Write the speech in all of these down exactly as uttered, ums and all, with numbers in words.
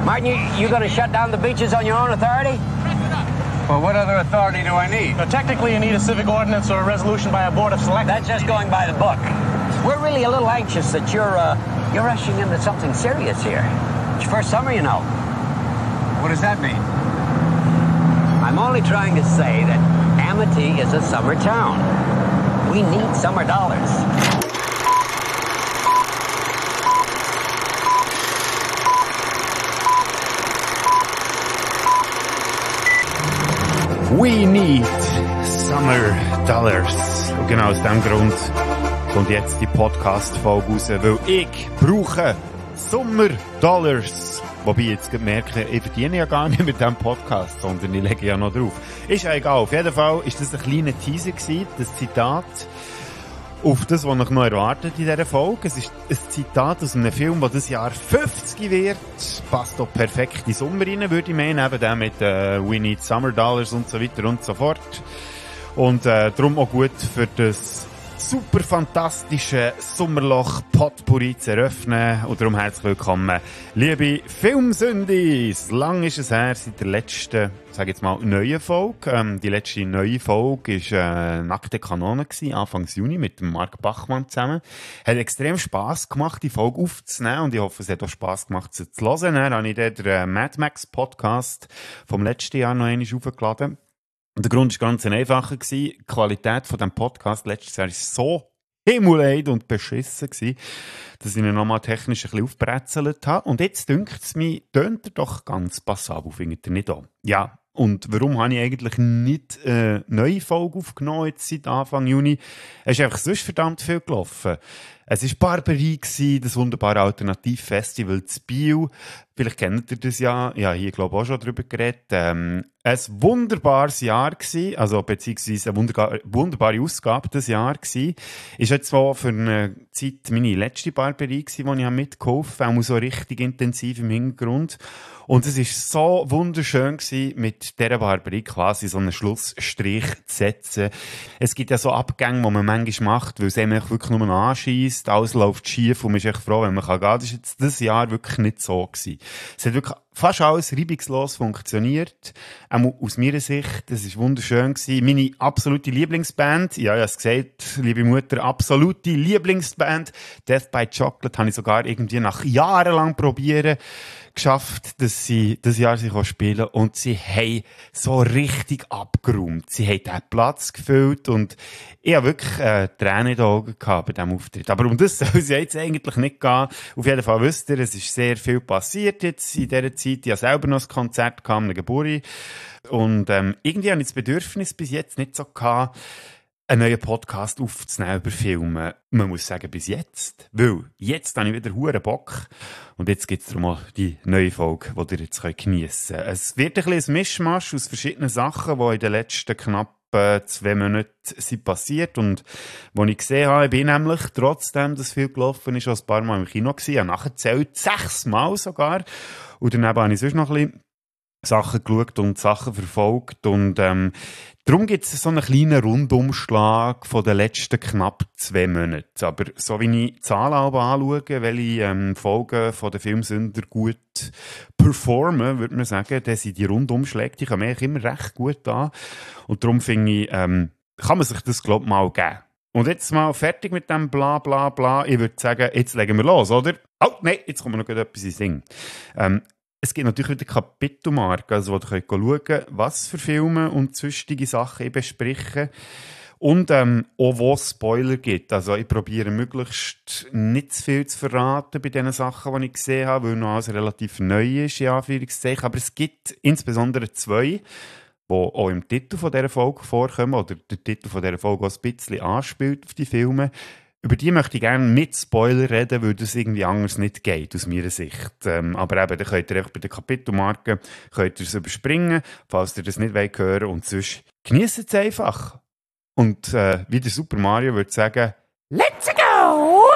Martin, you, you going to shut down the beaches on your own authority? Well, what other authority do I need? Now, technically, you need a civic ordinance or a resolution by a board of selectmen. That's just going by the book. We're really a little anxious that you're, uh, you're rushing into something serious here. It's your first summer, you know. What does that mean? I'm only trying to say that Amity is a summer town. We need summer dollars. We need summer dollars. Und genau aus dem Grund kommt jetzt die Podcast-Folge raus, weil ich brauche Summer Dollars. Wobei ich jetzt merke, ich verdiene ja gar nicht mit diesem Podcast, sondern ich lege ja noch drauf. Ist ja egal. Auf jeden Fall ist das ein kleiner Teaser gewesen, das Zitat auf das, was ich noch erwartet in dieser Folge. Es ist ein Zitat aus einem Film, der dieses Jahr fünfzig wird. Passt doch perfekt in den Sommer rein, würde ich meinen. Eben der mit äh, We Need Summer Dollars und so weiter und so fort. Und äh, darum auch gut für das super fantastische Sommerloch Potpourri zu eröffnen. Und darum herzlich willkommen, liebe Filmsündis. Lang ist es her seit der letzten, sage jetzt mal, neuen Folge. Ähm, die letzte neue Folge war äh, Nackte Kanone gewesen, Anfang Juni mit dem Marc Bachmann zusammen. Hat extrem Spass gemacht, die Folge aufzunehmen, und ich hoffe, es hat auch Spass gemacht, sie zu hören. Dann habe ich den äh, Mad Max Podcast vom letzten Jahr noch einmal aufgeladen. Und der Grund war ganz einfacher. Die Qualität von diesem Podcast letztes Jahr war so himmelleid und beschissen gewesen, dass ich ihn nochmal technisch ein bisschen aufbrezelt habe. Und jetzt dünkt es mir, tönt er doch ganz passabel, findet ihr nicht an? Ja. Und warum habe ich eigentlich nicht eine neue Folge aufgenommen jetzt seit Anfang Juni? Es ist einfach sonst verdammt viel gelaufen. Es war Barberie, das wunderbare Alternativfestival zu Biel. Vielleicht kennt ihr das ja. Ja, hier glaube ich auch schon darüber geredet. Ähm, ein wunderbares Jahr gewesen, also beziehungsweise eine wunderbar, wunderbare Ausgabe des Jahr gewesen. Ist jetzt zwar für eine Zeit meine letzte Barberie gewesen, die ich mitgeholfen habe, auch so richtig intensiv im Hintergrund. Und es war so wunderschön gewesen, mit dieser Barberie quasi so einen Schlussstrich zu setzen. Es gibt ja so Abgänge, die man manchmal macht, weil es einem wirklich nur noch anscheisst, alles läuft schief und man ist echt froh, wenn man gehen kann. Das war jetzt dieses Jahr wirklich nicht so gewesen. Es hat wirklich fast alles reibungslos funktioniert. Auch aus meiner Sicht, das war wunderschön gewesen. Meine absolute Lieblingsband, ja, ich habe es gesagt, liebe Mutter, absolute Lieblingsband, Death by Chocolate, habe ich sogar irgendwie nach jahrelang probieren geschafft, dass sie das Jahr sich spielen, und sie haben so richtig abgeräumt. Sie haben den Platz gefüllt und ich habe wirklich äh, Tränen in den Augen gehabt bei diesem Auftritt. Aber um das soll es jetzt eigentlich nicht gehen. Auf jeden Fall wisst ihr, es ist sehr viel passiert jetzt in dieser Zeit. Ich habe selber noch ein Konzert gehabt, eine Geburt. Und ähm, irgendwie habe ich das Bedürfnis bis jetzt nicht so gehabt, einen neuen Podcast aufzunehmen über Filme. Man muss sagen, bis jetzt. Weil jetzt habe ich wieder huere Bock. Und jetzt gibt es darum auch die neue Folge, die ihr jetzt geniessen könnt. Es wird ein bisschen ein Mischmasch aus verschiedenen Sachen, die in den letzten knapp äh, zwei Monaten sind passiert. Und wo ich gesehen habe, ich bin nämlich, trotzdem, dass viel gelaufen ist, schon ein paar Mal im Kino gewesen. Ich habe nachgezählt, sechs Mal sogar. Und daneben habe ich sonst noch ein bisschen Sachen geschaut und Sachen verfolgt. Und ähm, darum gibt es so einen kleinen Rundumschlag von den letzten knapp zwei Monaten. Aber so wie ich die Zahlen anschaue, welche ähm, Folgen von den Filmsünder gut performen, würde man sagen, dann sind die Rundumschläge, die kommen eigentlich immer recht gut an. Und darum finde ich, ähm, kann man sich das, glaube ich, mal geben. Und jetzt mal fertig mit dem bla bla bla. Ich würde sagen, jetzt legen wir los, oder? Oh, nein, jetzt kommen wir noch etwas in Sinn. Ähm, Es gibt natürlich wieder Kapitelmarken, also wo ihr könnt schauen, was für Filme und sonstige Sachen ich bespreche. Und ähm, auch wo es Spoiler gibt. Also ich probiere möglichst nicht zu viel zu verraten bei den Sachen, die ich gesehen habe, weil noch alles relativ neu ist, in Anführungszeichen. Aber es gibt insbesondere zwei, die auch im Titel von dieser Folge vorkommen, oder der Titel von dieser Folge auch ein bisschen anspielt auf die Filme. Über die möchte ich gerne mit Spoiler reden, weil das irgendwie anders nicht geht, aus meiner Sicht. Ähm, aber eben, dann könnt ihr einfach bei den Kapitelmarken könnt ihr es überspringen, falls ihr das nicht wollt hören, und sonst genießt es einfach. Und äh, wie der Super Mario würde sagen, let's go!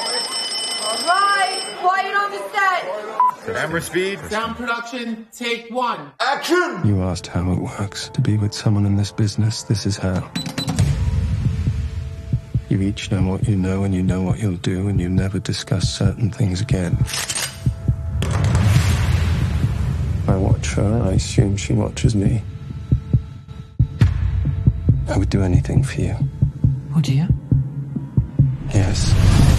Alright, quiet on the set! Camera speed. Sound production, take one. Action! You asked how it works. To be with someone in this business, this is how. You each know what you know, and you know what you'll do, and you never discuss certain things again. watch her, I assume she watches me. I would do anything for you. Would you? Yes.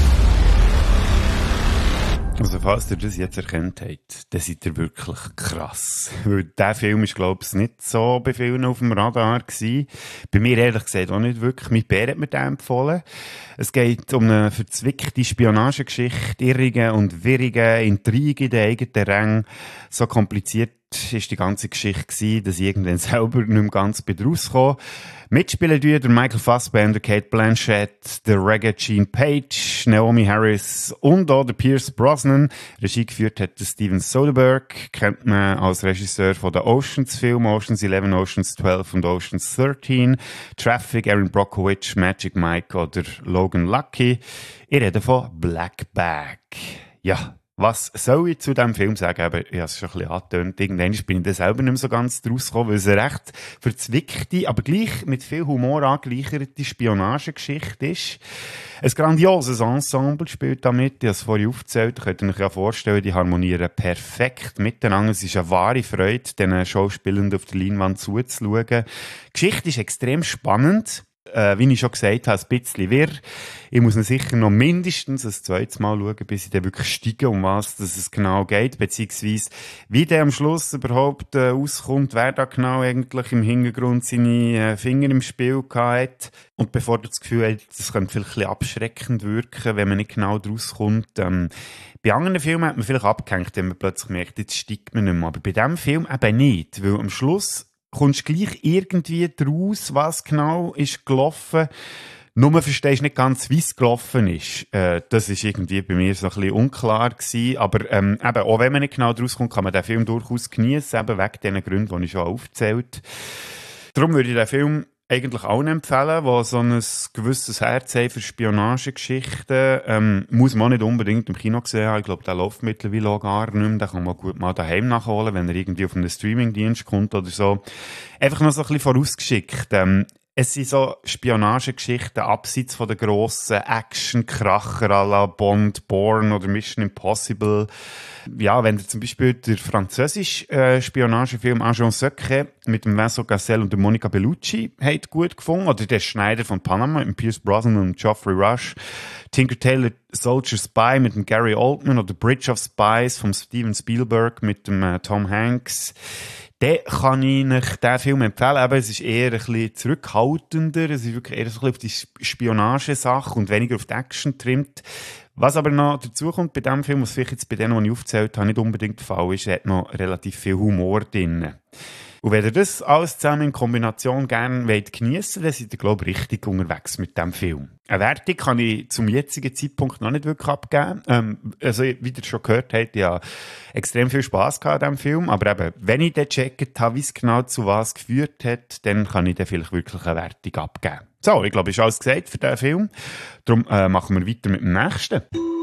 Also falls ihr das jetzt erkannt habt, dann seid ihr wirklich krass. Weil der Film ist, glaube ich, nicht so bei vielen auf dem Radar gewesen. Bei mir ehrlich gesagt auch nicht wirklich. Mein Bär hat mir den empfohlen. Es geht um eine verzwickte Spionagegeschichte, irrige und wirrige Intrigen in den eigenen Rängen. So kompliziert ist die ganze Geschichte gewesen, dass ich irgendwann selber nicht mehr ganz rauskam. Mitspielen tun der Michael Fassbender, Kate Blanchett, der Regina Page, Naomi Harris und auch der Pierce Brosnan. Regie geführt hat der Steven Soderbergh, kennt man als Regisseur von den Oceans-Filmen, Oceans eleven, Oceans twelve und Oceans thirteen, Traffic, Erin Brockovich, Magic Mike oder Logan Lucky. Ich rede von Black Bag. Ja. Was soll ich zu diesem Film sagen? Aber ich habe es schon ein bisschen angetönt. Irgendwann bin ich da selber nicht mehr so ganz draus gekommen, weil es eine recht verzwickte, aber gleich mit viel Humor angereicherte Spionagegeschichte ist. Ein grandioses Ensemble spielt damit. Ich habe es vorhin aufgezählt. Ihr könnt euch ja vorstellen, die harmonieren perfekt miteinander. Es ist eine wahre Freude, den Schauspielern auf der Leinwand zuzuschauen. Die Geschichte ist extrem spannend. Äh, wie ich schon gesagt habe, ein bisschen wirr. Ich muss ihn sicher noch mindestens ein zweites Mal schauen, bis ich dann wirklich steige, um was dass es genau geht, beziehungsweise wie der am Schluss überhaupt äh, auskommt, wer da genau eigentlich im Hintergrund seine äh, Finger im Spiel hat. Und bevor du das Gefühl hast, das könnte vielleicht ein bisschen abschreckend wirken, wenn man nicht genau draus kommt. Ähm, bei anderen Filmen hat man vielleicht abgehängt, wenn man plötzlich merkt, jetzt steigt man nicht mehr. Aber bei diesem Film eben nicht, weil am Schluss kommst du gleich irgendwie draus, was genau ist gelaufen. Nur verstehst du nicht ganz, wie es gelaufen ist. Äh, das ist irgendwie bei mir so ein bisschen unklar gewesen. Aber ähm, eben, auch wenn man nicht genau draus kommt, kann man den Film durchaus genießen, eben wegen den Gründen, die ich schon aufgezählt. Darum würde ich den Film eigentlich allen empfehlen, die so ein gewisses Herz haben für Spionagegeschichten. Ähm, muss man auch nicht unbedingt im Kino gesehen haben. Ich glaube, der läuft mittlerweile auch gar nicht mehr. Den kann man gut mal daheim nachholen, wenn er irgendwie auf einen Streamingdienst kommt oder so. Einfach noch so ein bisschen vorausgeschickt. Ähm, Es sind so Spionagegeschichten abseits von den grossen Action-Kracher à la Bond, Bourne oder Mission Impossible. Ja, wenn ihr zum Beispiel der französische äh, Spionagefilm Agent Secret mit dem Vincent Cassel und der Monica Bellucci habt gut gefunden, oder der Schneider von Panama mit dem Pierce Brosnan und Geoffrey Rush, Tinker Tailor Soldier Spy mit dem Gary Oldman oder Bridge of Spies von Steven Spielberg mit dem äh, Tom Hanks. Dann kann ich euch diesen Film empfehlen. Aber es ist eher ein bisschen zurückhaltender. Es ist wirklich eher so ein bisschen auf die Spionagesache und weniger auf die Action trimmt. Was aber noch dazu kommt bei diesem Film, was vielleicht jetzt bei denen, die ich aufgezählt habe, nicht unbedingt der Fall ist, er hat noch relativ viel Humor drin. Und wenn ihr das alles zusammen in Kombination gerne geniessen wollt, dann seid ihr, glaube ich, richtig unterwegs mit diesem Film. Eine Wertung kann ich zum jetzigen Zeitpunkt noch nicht wirklich abgeben. Ähm, also, wie ihr schon gehört habt, ich habe extrem viel Spass gehabt an diesem Film. Aber eben, wenn ich dann gecheckt habe, wie es genau zu was geführt hat, dann kann ich dann vielleicht wirklich eine Wertung abgeben. So, ich glaube, ist alles gesagt für diesen Film. Darum äh, machen wir weiter mit dem nächsten.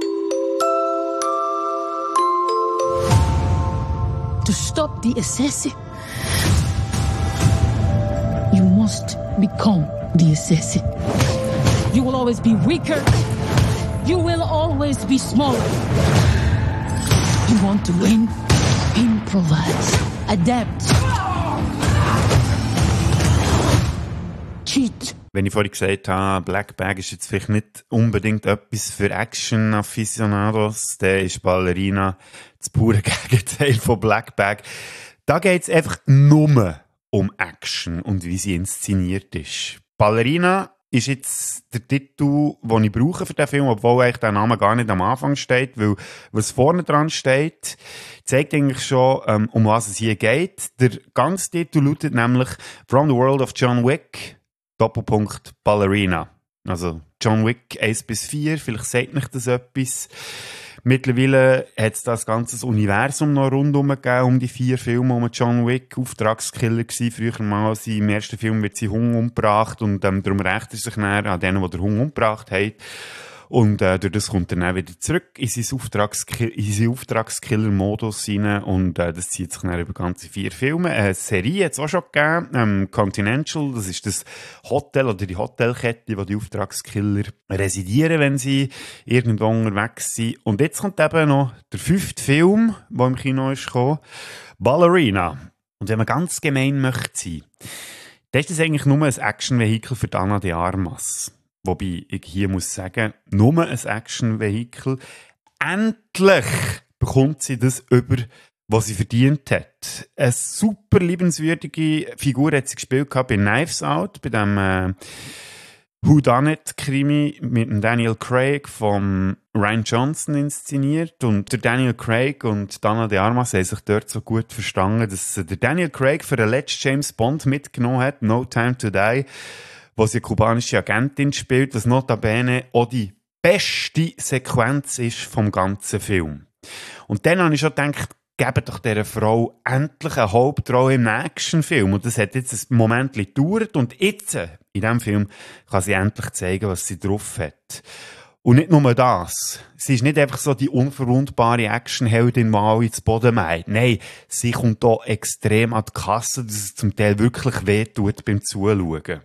To stop the assassin, you must become the assassin. You will always be weaker. You will always be smaller. You want to win? Improvise. Adapt. Cheat. Wenn ich vorhin gesagt habe, Black Bag ist jetzt vielleicht nicht unbedingt etwas für Action-Aficionados, dann ist Ballerina das pure Gegenteil von Black Bag. Da geht es einfach nur um Action und wie sie inszeniert ist. Ballerina ist jetzt der Titel, den ich brauche für den Film, obwohl eigentlich der Name gar nicht am Anfang steht, weil was vorne dran steht, zeigt eigentlich schon, ähm, um was es hier geht. Der ganze Titel lautet nämlich From the World of John Wick, Doppelpunkt Ballerina. Also John Wick eins bis vier, vielleicht sagt mich das etwas. Mittlerweile hat es das ganze Universum noch rundherum gegeben, um die vier Filme, um John Wick Auftragskiller gewesen. Früher mal sie, im ersten Film wird sie Hunger umgebracht und ähm, darum rächt er sich näher an denen, die den Hunger umgebracht haben. Und äh, durch das kommt er dann wieder zurück in seinen Auftragskill- in seinen Auftragskiller-Modus rein. Und äh, das zieht sich dann über ganze vier Filme. Eine Serie hat es auch schon gegeben. Ähm, Continental, das ist das Hotel oder die Hotelkette, wo die Auftragskiller residieren, wenn sie irgendwo unterwegs sind. Und jetzt kommt eben noch der fünfte Film, der im Kino ist gekommen. Ballerina. Und wenn man ganz gemein möchte sein, dann ist das eigentlich nur ein Action-Vehikel für Ana de Armas. Wobei ich hier muss sagen, nur ein Action-Vehikel. Endlich bekommt sie das über, was sie verdient hat. Eine super liebenswürdige Figur hat sie gespielt bei Knives Out, bei dem äh, Whodunit-Krimi mit dem Daniel Craig von Rian Johnson inszeniert. Und der Daniel Craig und Ana de Armas haben sich dort so gut verstanden, dass der Daniel Craig für den letzten James Bond mitgenommen hat, No Time to Die, wo sie eine kubanische Agentin spielt, was notabene auch die beste Sequenz ist vom ganzen Film. Und dann habe ich schon gedacht, geben doch dieser Frau endlich eine Hauptrolle im Actionfilm. Und das hat jetzt ein Moment gedauert. Und jetzt, in diesem Film, kann sie endlich zeigen, was sie drauf hat. Und nicht nur das. Sie ist nicht einfach so die unverwundbare Actionheldin, die alle ins Boden meint. Nein, sie kommt hier extrem an die Kasse, dass es zum Teil wirklich wehtut beim Zuschauen.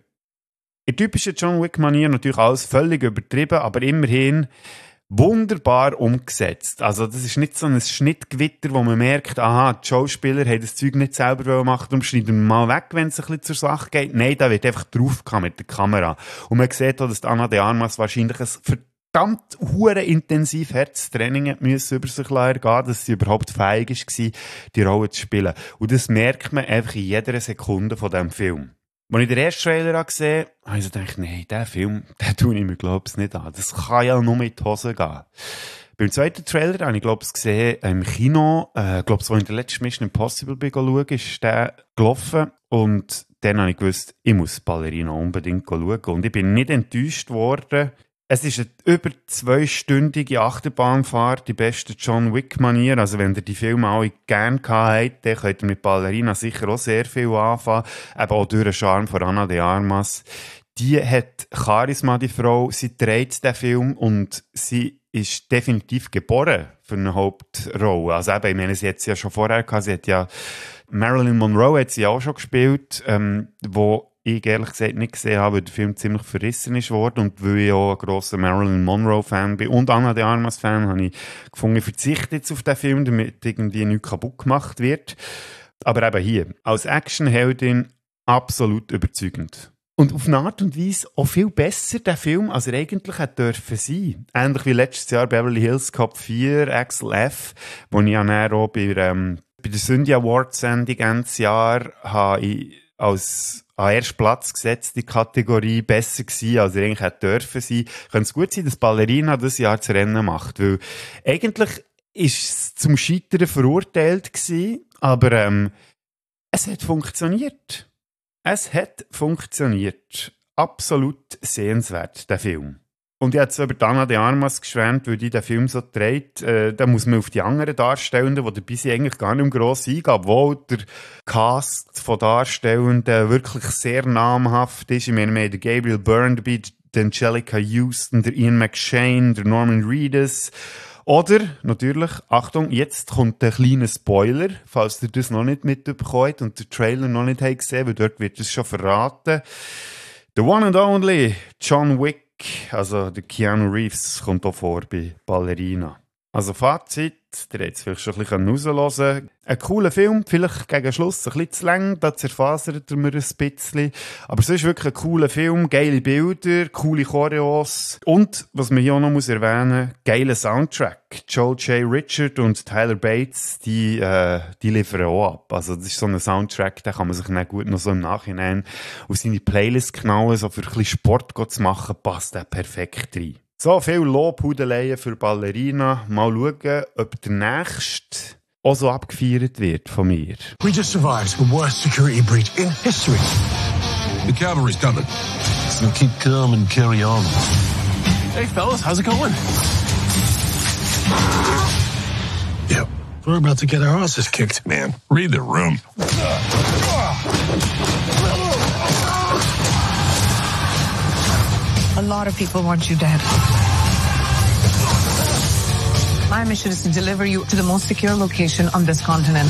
In typischer John Wick-Manier natürlich alles völlig übertrieben, aber immerhin wunderbar umgesetzt. Also das ist nicht so ein Schnittgewitter, wo man merkt, aha, die Schauspieler haben das Zeug nicht selber machen, darum schneiden wir mal weg, wenn es ein bisschen zur Sache geht. Nein, da wird einfach draufgekommen mit der Kamera. Und man sieht auch, dass Ana de Armas wahrscheinlich ein verdammt hure intensiv Herztraining müssen über sich ergehen, dass sie überhaupt fähig war, die Rolle zu spielen. Und das merkt man einfach in jeder Sekunde von diesem Film. Als ich den ersten Trailer gesehen habe, habe ich so gedacht, nein, diesen Film, den tue ich mir, glaube ich, nicht an. Das kann ja nur mit die Hose gehen. Beim zweiten Trailer habe ich, glaube ich, gesehen, im Kino, äh, glaube ich, wo ich in der letzten Mission Impossible bin schauen, ist der gelaufen. Und dann habe ich gewusst, ich muss Ballerina unbedingt schauen. Und ich bin nicht enttäuscht worden. Es ist eine über zweistündige Achterbahnfahrt, die beste John Wick-Manier. Also wenn ihr die Filme alle gerne habt, dann könnt ihr mit Ballerina sicher auch sehr viel anfangen. Eben auch durch den Charme von Ana de Armas. Die hat Charisma, die Frau. Sie trägt den Film und sie ist definitiv geboren für eine Hauptrolle. Also eben, ich meine, sie hat es ja schon vorher gehabt. Sie hat ja Marilyn Monroe hat sie auch schon gespielt, ähm, wo ich ehrlich gesagt nicht gesehen habe, weil der Film ziemlich verrissen ist worden und weil ich auch ein grosser Marilyn Monroe-Fan bin und Ana de Armas-Fan, habe ich gefunden, ich verzichte jetzt auf den Film, damit irgendwie nichts kaputt gemacht wird. Aber eben hier, als Actionheldin absolut überzeugend. Und auf eine Art und Weise auch viel besser, der Film, als er eigentlich hätte dürfen sein. Ähnlich wie letztes Jahr Beverly Hills Cop vier, Axel F., wo ich ja dann auch bei, ähm, bei der Syndia Award-Sendung Ende Jahr habe ich als an ersten Platz gesetzte Kategorie besser gewesen, als er eigentlich hätte dürfen sein. Könnte es gut sein, dass Ballerina das Jahr das Rennen macht, weil eigentlich ist es zum Scheitern verurteilt gewesen, aber ähm, es hat funktioniert. Es hat funktioniert. Absolut sehenswert, der Film. Und ich habe so über Ana de Armas geschwärmt, weil die den Film so trägt. Äh, da muss man auf die anderen Darstellenden, die dabei sind, eigentlich gar nicht mehr gross eingehen, obwohl der Cast von Darstellenden wirklich sehr namhaft ist. Ich meine, wir haben den Gabriel Byrne dabei, den Angelica Houston, der Ian McShane, der Norman Reedus. Oder, natürlich, Achtung, jetzt kommt ein kleiner Spoiler, falls ihr das noch nicht mitbekommen habt und den Trailer noch nicht habt gesehen, weil dort wird es schon verraten. The one and only John Wick, also der Keanu Reeves, kommt auch vor bei Ballerina. Also Fazit, ihr habt es vielleicht schon ein bisschen raushören. Ein cooler Film, vielleicht gegen Schluss ein bisschen zu lang, da zerfasert er mir ein bisschen. Aber sonst wirklich ein cooler Film, geile Bilder, coole Choreos. Und, was man hier auch noch muss erwähnen muss, geiler Soundtrack. Joel J. Richard und Tyler Bates, die, äh, die liefern auch ab. Also das ist so ein Soundtrack, den kann man sich dann gut noch so im Nachhinein auf seine Playlist knallen, so für ein bisschen Sport zu machen, passt der perfekt rein. So, viel Lobhudeleien für Ballerina. Mal schauen, ob der nächste auch so abgefeiert wird von mir. We just survived the worst security breach in history. The cavalry's coming. So keep calm and carry on. Hey, fellas, how's it going? Yep. We're about to get our asses kicked. Man, read the room. A lot of people want you dead. My mission is to deliver you to the most secure location on this continent.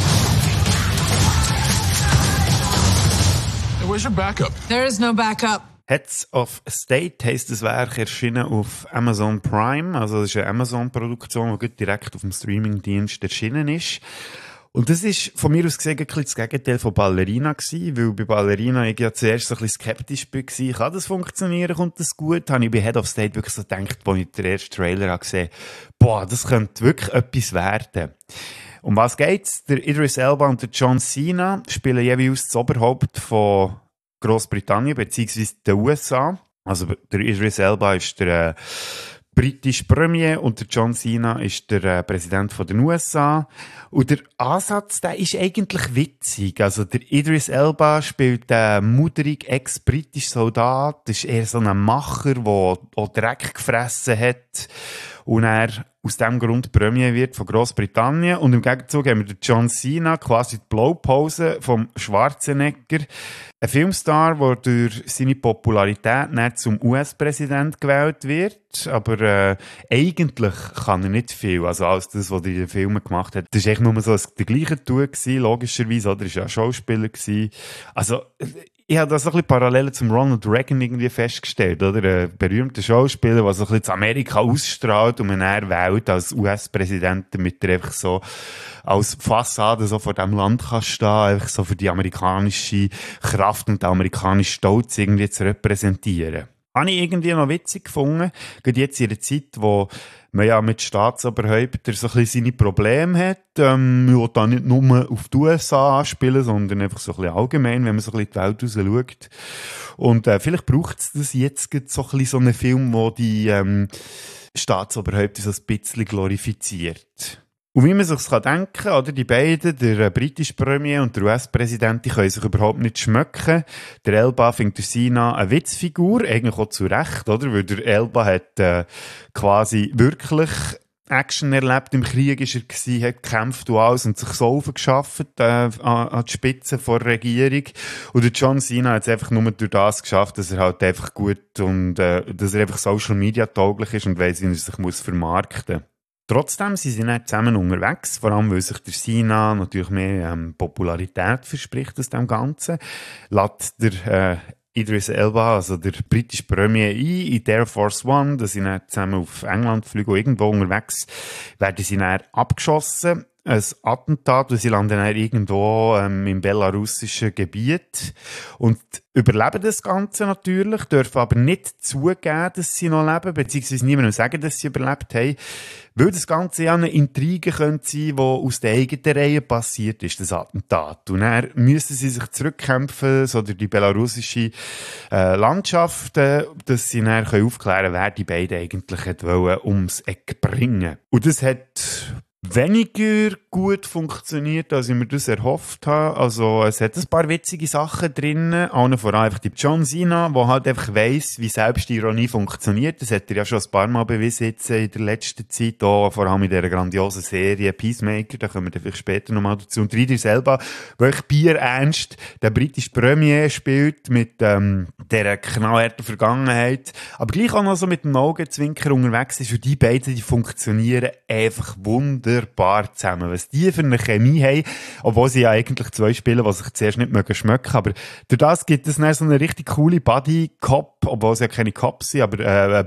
Hey, where's your backup? There is no backup. Heads of State heisst das Werk, erschienen auf Amazon Prime. Also das ist eine Amazon-Produktion, die direkt auf dem Streaming-Dienst erschienen ist. Und das ist von mir aus gesehen ein bisschen das Gegenteil von Ballerina gewesen, weil bei Ballerina ich ja zuerst so ein bisschen skeptisch war, kann das funktionieren, kommt das gut? Habe ich bei Head of State wirklich so gedacht, als ich den ersten Trailer gesehen habe, boah, das könnte wirklich etwas werden. Um was geht's? Der Idris Elba und der John Cena spielen jeweils das Oberhaupt von Großbritannien bzw. den U S A. Also der Idris Elba ist der äh, britische Premier und der John Cena ist der äh, Präsident von den U S A. Und der Ansatz, der ist eigentlich witzig. Also der Idris Elba spielt einen mudrigen ex-britischen Soldat. Das ist eher so ein Macher, der auch Dreck gefressen hat. Und er aus diesem Grund Premier wird von Großbritannien. Und im Gegenzug haben wir den John Cena, quasi die Blaupause vom Schwarzenegger. Ein Filmstar, der durch seine Popularität nicht zum U S-Präsident gewählt wird. Aber äh, eigentlich kann er nicht viel. Also alles das, was er in den Filmen gemacht hat. Das war echt nur so der gleiche Tour gewesen, logischerweise. Oder er war ja Schauspieler gewesen. Also ich habe das ein bisschen Parallelen zum Ronald Reagan irgendwie festgestellt, oder? Ein berühmter Schauspieler, der so ein bisschen zu Amerika ausstrahlt und man dann wählt als U S-Präsident, damit er einfach so als Fassade so vor diesem Land kann stehen, einfach so für die amerikanische Kraft und den amerikanischen Stolz irgendwie zu repräsentieren. Habe ich irgendwie noch witzig gefunden, gerade jetzt in einer Zeit, wo man ja mit Staatsoberhäuptern so ein bisschen seine Probleme hat. Ähm, man will da nicht nur auf die U S A anspielen, sondern einfach so ein bisschen allgemein, wenn man so ein bisschen in die Welt raus schaut. Und äh, vielleicht braucht es das jetzt so ein bisschen so einen Film, der die ähm, Staatsoberhäupter so ein bisschen glorifiziert. Und wie man sich denken kann, oder, die beiden, der britische Premier und der U S-Präsident, die können sich überhaupt nicht schmecken. Der Elba findet der Cena eine Witzfigur, eigentlich auch zu Recht, oder? Weil der Elba hat äh, quasi wirklich Action erlebt, im Krieg ist er gewesen, hat gekämpft und alles und sich so aufgeschafft äh, an, an die Spitze der Regierung. Und der John Cena hat es einfach nur durch das geschafft, dass er halt einfach gut und äh, dass er einfach Social Media tauglich ist und weiss, wie er sich muss vermarkten muss. Trotzdem sind sie nicht zusammen unterwegs, vor allem weil sich der Cena natürlich mehr ähm, Popularität verspricht aus dem Ganzen. Lässt der äh, Idris Elba, also der britische Premier, ein in Air Force One, dass sie dann zusammen auf England fliegen, irgendwo unterwegs werden sie dann abgeschossen. Ein Attentat, und sie landen dann irgendwo ähm, im belarussischen Gebiet und überleben das Ganze natürlich, dürfen aber nicht zugeben, dass sie noch leben, beziehungsweise niemandem sagen, dass sie überlebt haben, weil das Ganze ja eine Intrige könnte sein, die aus der eigenen Reihe passiert ist, das Attentat. Und dann müssen sie sich zurückkämpfen, so durch die belarussische äh, Landschaft, äh, dass sie dann können aufklären können, wer die beiden eigentlich hat wollen, ums Eck bringen. Und das hat weniger gut funktioniert, als ich mir das erhofft habe. Also, es hat ein paar witzige Sachen drin. Allen voran einfach die John Cena, der halt einfach weiss, wie Selbstironie funktioniert. Das hat er ja schon ein paar Mal bewiesen jetzt in der letzten Zeit, auch vor allem in dieser grandiosen Serie Peacemaker. Da kommen wir dann vielleicht später nochmal dazu. Und Idris Elba, wirklich bierernst der britische Premier spielt mit ähm, dieser knallharten Vergangenheit, aber gleich auch noch so mit dem Augenzwinker unterwegs ist. Und die beiden, die funktionieren einfach wunderbar. Wunderbar zusammen. Was die für eine Chemie haben, obwohl sie ja eigentlich zwei spielen, die sich zuerst nicht mögen schmecken. Aber durch das gibt es dann so eine richtig coole Buddy-Cop, obwohl sie ja keine Cops sind, aber äh,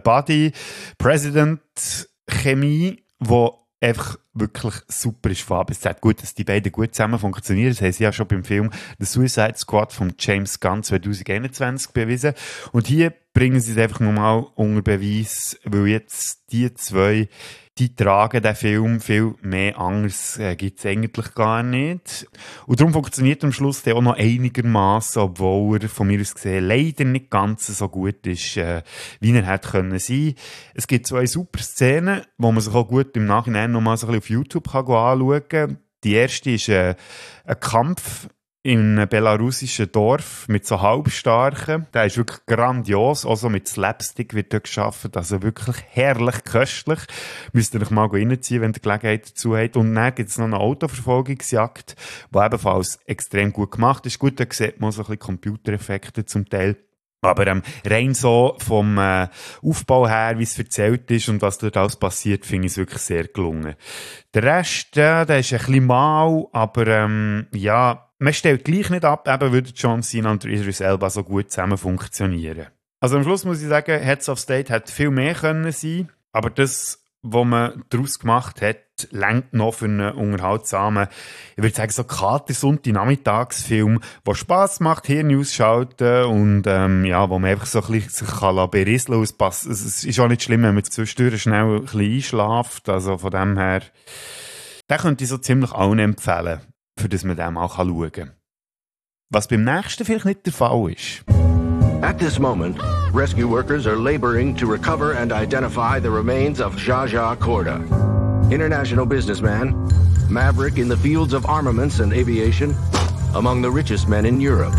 Buddy-President-Chemie, die einfach wirklich super ist von A bis Z. Gut, dass die beiden gut zusammen funktionieren. Das haben sie ja schon beim Film The Suicide Squad von James Gunn zwanzig einundzwanzig bewiesen. Und hier bringen sie es einfach nochmal unter Beweis, weil jetzt die zwei, die tragen den Film viel mehr anders, äh, gibt es eigentlich gar nicht. Und darum funktioniert am Schluss der auch noch einigermaßen, obwohl er von mir aus gesehen leider nicht ganz so gut ist, äh, wie er hätte können sein. Es gibt zwei super Szenen, wo man sich auch gut im Nachhinein nochmal so ein bisschen auf YouTube kann anschauen kann. Die erste ist äh, ein Kampf in einem belarussischen Dorf mit so Halbstarken. Der ist wirklich grandios. Auch so mit Slapstick wird dort gearbeitet. Also wirklich herrlich köstlich. Müsst ihr euch mal reinziehen, wenn ihr Gelegenheit dazu habt. Und dann gibt es noch eine Autoverfolgungsjagd, die ebenfalls extrem gut gemacht ist. Gut, da sieht man so ein bisschen Computereffekte zum Teil. Aber ähm, rein so vom äh, Aufbau her, wie es erzählt ist und was dort alles passiert, finde ich es wirklich sehr gelungen. Der Rest, äh, der ist ein bisschen mau, aber ähm, ja, man stellt gleich nicht ab, eben würde John Cena und Idris Elba so gut zusammen funktionieren. Also am Schluss muss ich sagen, Heads of State hätte viel mehr können sein, aber das, was man daraus gemacht hat, reicht noch für einen unterhaltsamen, ich würde sagen, so Kater-Sonntag-Nachmittagsfilm, der Spass macht, Hirn ausschalten und ähm, ja, wo man einfach so ein bisschen sich kann berieseln kann. Es, es ist auch nicht schlimm, wenn man zwischendurch schnell ein bisschen einschläft. Also von dem her, den könnte ich so ziemlich allen empfehlen, für das man den mal schauen kann. Was beim nächsten vielleicht nicht der Fall ist. At this moment, rescue workers are laboring to recover and identify the remains of Zsa Zsa Korda, international businessman, maverick in the fields of armaments and aviation, among the richest men in Europe.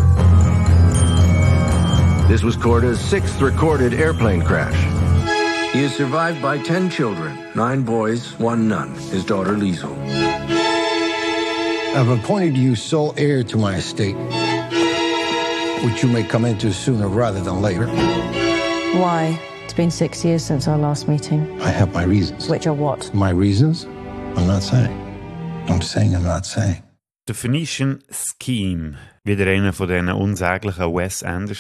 This was Korda's sixth recorded airplane crash. He is survived by ten children, nine boys, one nun, his daughter Liesl. I've appointed you sole heir to my estate, which you may come into sooner rather than later. Why? It's been six years since our last meeting. I have my reasons. Which are what? My reasons? I'm not saying. I'm saying I'm not saying. The Phoenician Scheme. Wieder einer von diesen unsäglichen Wes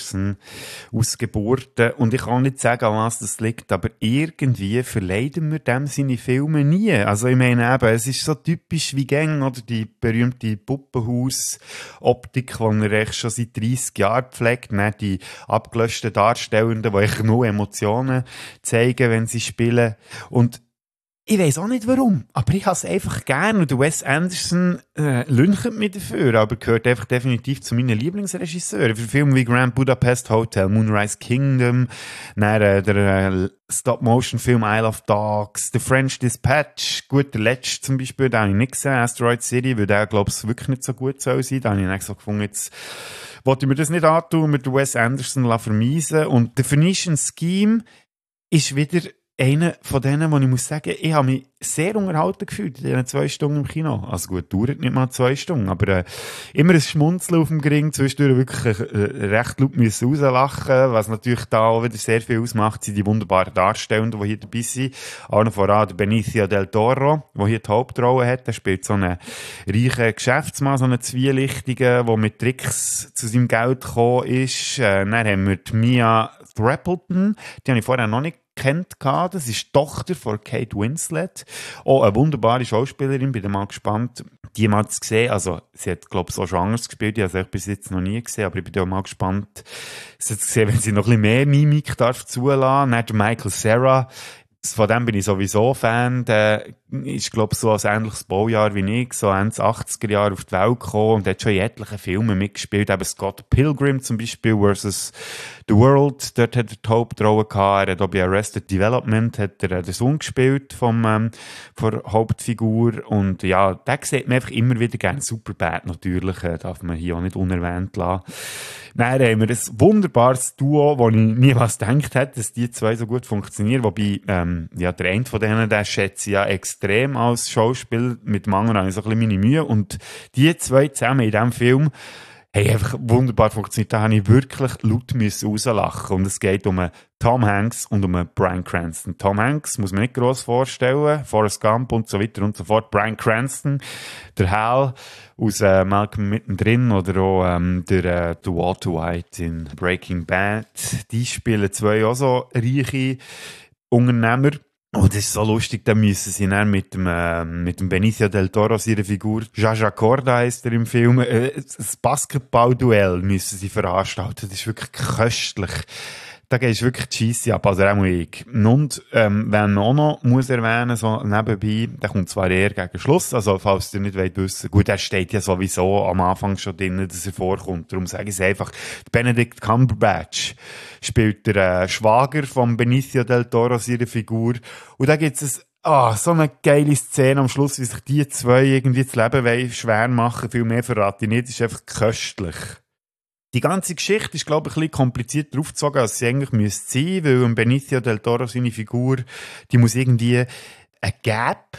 Anderson-Ausgeburten. Und ich kann nicht sagen, an was das liegt, aber irgendwie verleiden wir dem seine Filme nie. Also ich meine eben, es ist so typisch wie Gang, oder die berühmte Puppenhaus-Optik, die er echt schon seit dreissig Jahren pflegt. Nicht die abgelöschten Darstellenden, die echt nur Emotionen zeigen, wenn sie spielen. Und ich weiss auch nicht warum, aber ich habe es einfach gern. Und Wes Anderson äh, lünchert mich dafür, aber gehört einfach definitiv zu meinen Lieblingsregisseuren. Für Filme wie Grand Budapest Hotel, Moonrise Kingdom, dann, äh, der äh, Stop-Motion-Film Isle of Dogs, The French Dispatch, gut, der letzte zum Beispiel, den habe ich nicht gesehen, Asteroid City, weil der, glaube ich, wirklich nicht so gut soll sein. Da habe ich dann so gefunden, jetzt wollte ich mir das nicht antun, mit Wes Anderson vermeisen. Und The Phoenician Scheme ist wieder einer von denen, wo ich muss sagen, ich habe mich sehr unterhalten gefühlt in diesen zwei Stunden im Kino. Also gut, dauert nicht mal zwei Stunden, aber äh, immer ein Schmunzeln auf dem Gring, zwischendurch wirklich äh, recht laut müssen rauslachen, was natürlich da auch wieder sehr viel ausmacht, sind die wunderbaren Darstellenden, die hier dabei sind. Auch noch voran der Benicio del Toro, der hier die Hauptrolle hat. Der spielt so einen reichen Geschäftsmann, so einen Zwielichtigen, der mit Tricks zu seinem Geld gekommen ist. Äh, dann haben wir die Mia Thrappleton, die habe ich vorher noch nicht kennt. Das ist die Tochter von Kate Winslet. Auch eine wunderbare Schauspielerin, bin mal gespannt, die mal zu sehen. Also, sie hat, glaube ich, auch schon anders gespielt, die habe ich bis jetzt noch nie gesehen, aber ich bin auch mal gespannt, sie zu sehen, wenn sie noch ein bisschen mehr Mimik darf zulassen. Dann der Michael Cera, von dem bin ich sowieso Fan. Der ist, glaube ich, so ein ähnliches Baujahr wie ich, so Ende achtziger Jahre auf die Welt gekommen und hat schon in etlichen Filmen mitgespielt. Eben Scott Pilgrim zum Beispiel versus The World. Dort hat er die Hauptrolle gehabt. Er hat auch bei Arrested Development hat er den Sohn gespielt vom, ähm, von der Hauptfigur. Und ja, den sieht man einfach immer wieder gerne. Superbad natürlich, äh, darf man hier auch nicht unerwähnt lassen. Dann haben wir ein wunderbares Duo, wo ich niemals gedacht hätte, dass die zwei so gut funktionieren. Wobei, ähm, ja, der eine von denen, der schätze ich ja extrem als Schauspieler. Mit dem anderen habe ich so ein bisschen meine Mühe. Und die zwei zusammen in diesem Film haben einfach wunderbar funktioniert. Da habe ich wirklich laut müssen rauslachen. Und es geht um einen Tom Hanks und um einen Bryan Cranston. Tom Hanks muss man nicht gross vorstellen. Forrest Gump und so weiter und so fort. Bryan Cranston, der Hal aus äh, Malcolm mittendrin oder auch ähm, der, äh, der Walter White in Breaking Bad. Die spielen zwei auch so reiche Unternehmer. Oh, das ist so lustig, da müssen sie dann mit dem, äh, mit dem Benicio del Toro, seine Figur, Zsa Zsa Korda heisst er im Film, äh, ein Basketball-Duell müssen sie veranstalten. Das ist wirklich köstlich. Da geht es wirklich cheesy ab, also auch ich. Und ähm, wenn man auch noch muss erwähnen, so nebenbei, der kommt zwar eher gegen Schluss, also falls ihr nicht wollt wissen, gut, er steht ja sowieso am Anfang schon drin, dass er vorkommt, darum sage ich es einfach. Benedict Cumberbatch spielt der äh, Schwager von Benicio del Toro, seine Figur, und da gibt es ah, so eine geile Szene am Schluss, wie sich die zwei irgendwie das Leben schwer machen, viel mehr verrate ich nicht, das ist einfach köstlich. Die ganze Geschichte ist, glaube ich, ein bisschen komplizierter aufgezogen, als sie eigentlich müsste sein, weil Benicio del Toro, seine Figur, die muss irgendwie ein Gap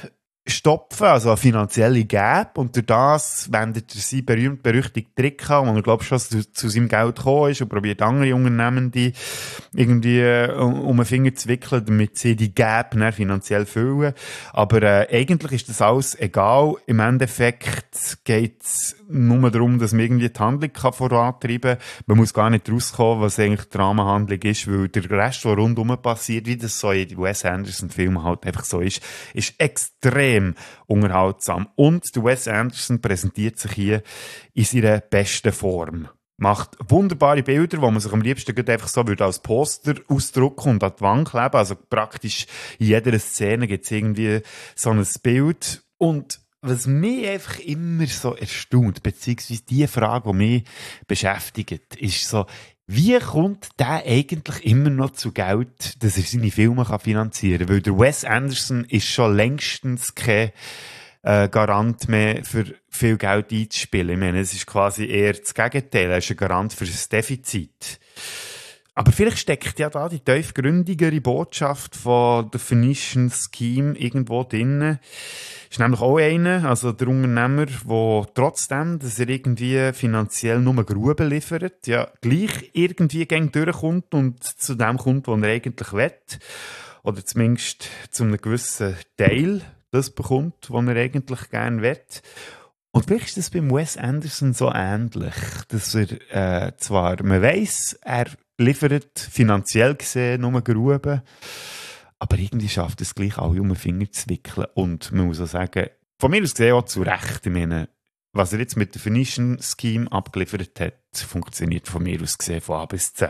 stopfen, also eine finanzielle Gap, und durch das wendet er seinen berühmt-berüchtigten Trick an, wo er, glaube ich, schon zu, zu seinem Geld gekommen ist und probiert andere Unternehmende irgendwie äh, um, um den Finger zu wickeln, damit sie die Gap dann finanziell füllen. Aber äh, eigentlich ist das alles egal. Im Endeffekt geht es nur darum, dass man irgendwie die Handlung kann vorantreiben kann. Man muss gar nicht rauskommen, was eigentlich die Rahmenhandlung ist, weil der Rest, was rundherum passiert, wie das so in Wes Anderson-Filmen halt einfach so ist, ist extrem unterhaltsam. Und der Wes Anderson präsentiert sich hier in seiner besten Form. Macht wunderbare Bilder, wo man sich am liebsten einfach so würde als Poster ausdrucken und an die Wand kleben. Also praktisch in jeder Szene gibt es irgendwie so ein Bild. Und was mich einfach immer so erstaunt, beziehungsweise die Frage, die mich beschäftigt, ist so, wie kommt der eigentlich immer noch zu Geld, dass er seine Filme kann finanzieren kann? Weil der Wes Anderson ist schon längstens kein äh, Garant mehr für viel Geld einzuspielen. Ich meine, es ist quasi eher das Gegenteil. Er ist ein Garant für das Defizit. Aber vielleicht steckt ja da die tiefgründigere Botschaft von der Phoenician Scheme irgendwo drin. Ist nämlich auch einer, also der Unternehmer, der trotzdem, dass er irgendwie finanziell nur Gruben liefert, ja, gleich irgendwie gegen durchkommt und zu dem kommt, was er eigentlich will. Oder zumindest zu einem gewissen Teil das bekommt, was er eigentlich gerne will. Und vielleicht ist das beim Wes Anderson so ähnlich, dass er äh, zwar, man weiss, er liefert finanziell gesehen nur Gruben, aber irgendwie schafft es gleich alle um den Finger zu wickeln. Und man muss auch sagen, von mir aus gesehen auch zu Recht. Ich meine, was er jetzt mit der Phoenician Scheme abgeliefert hat, funktioniert von mir aus gesehen von A bis Z.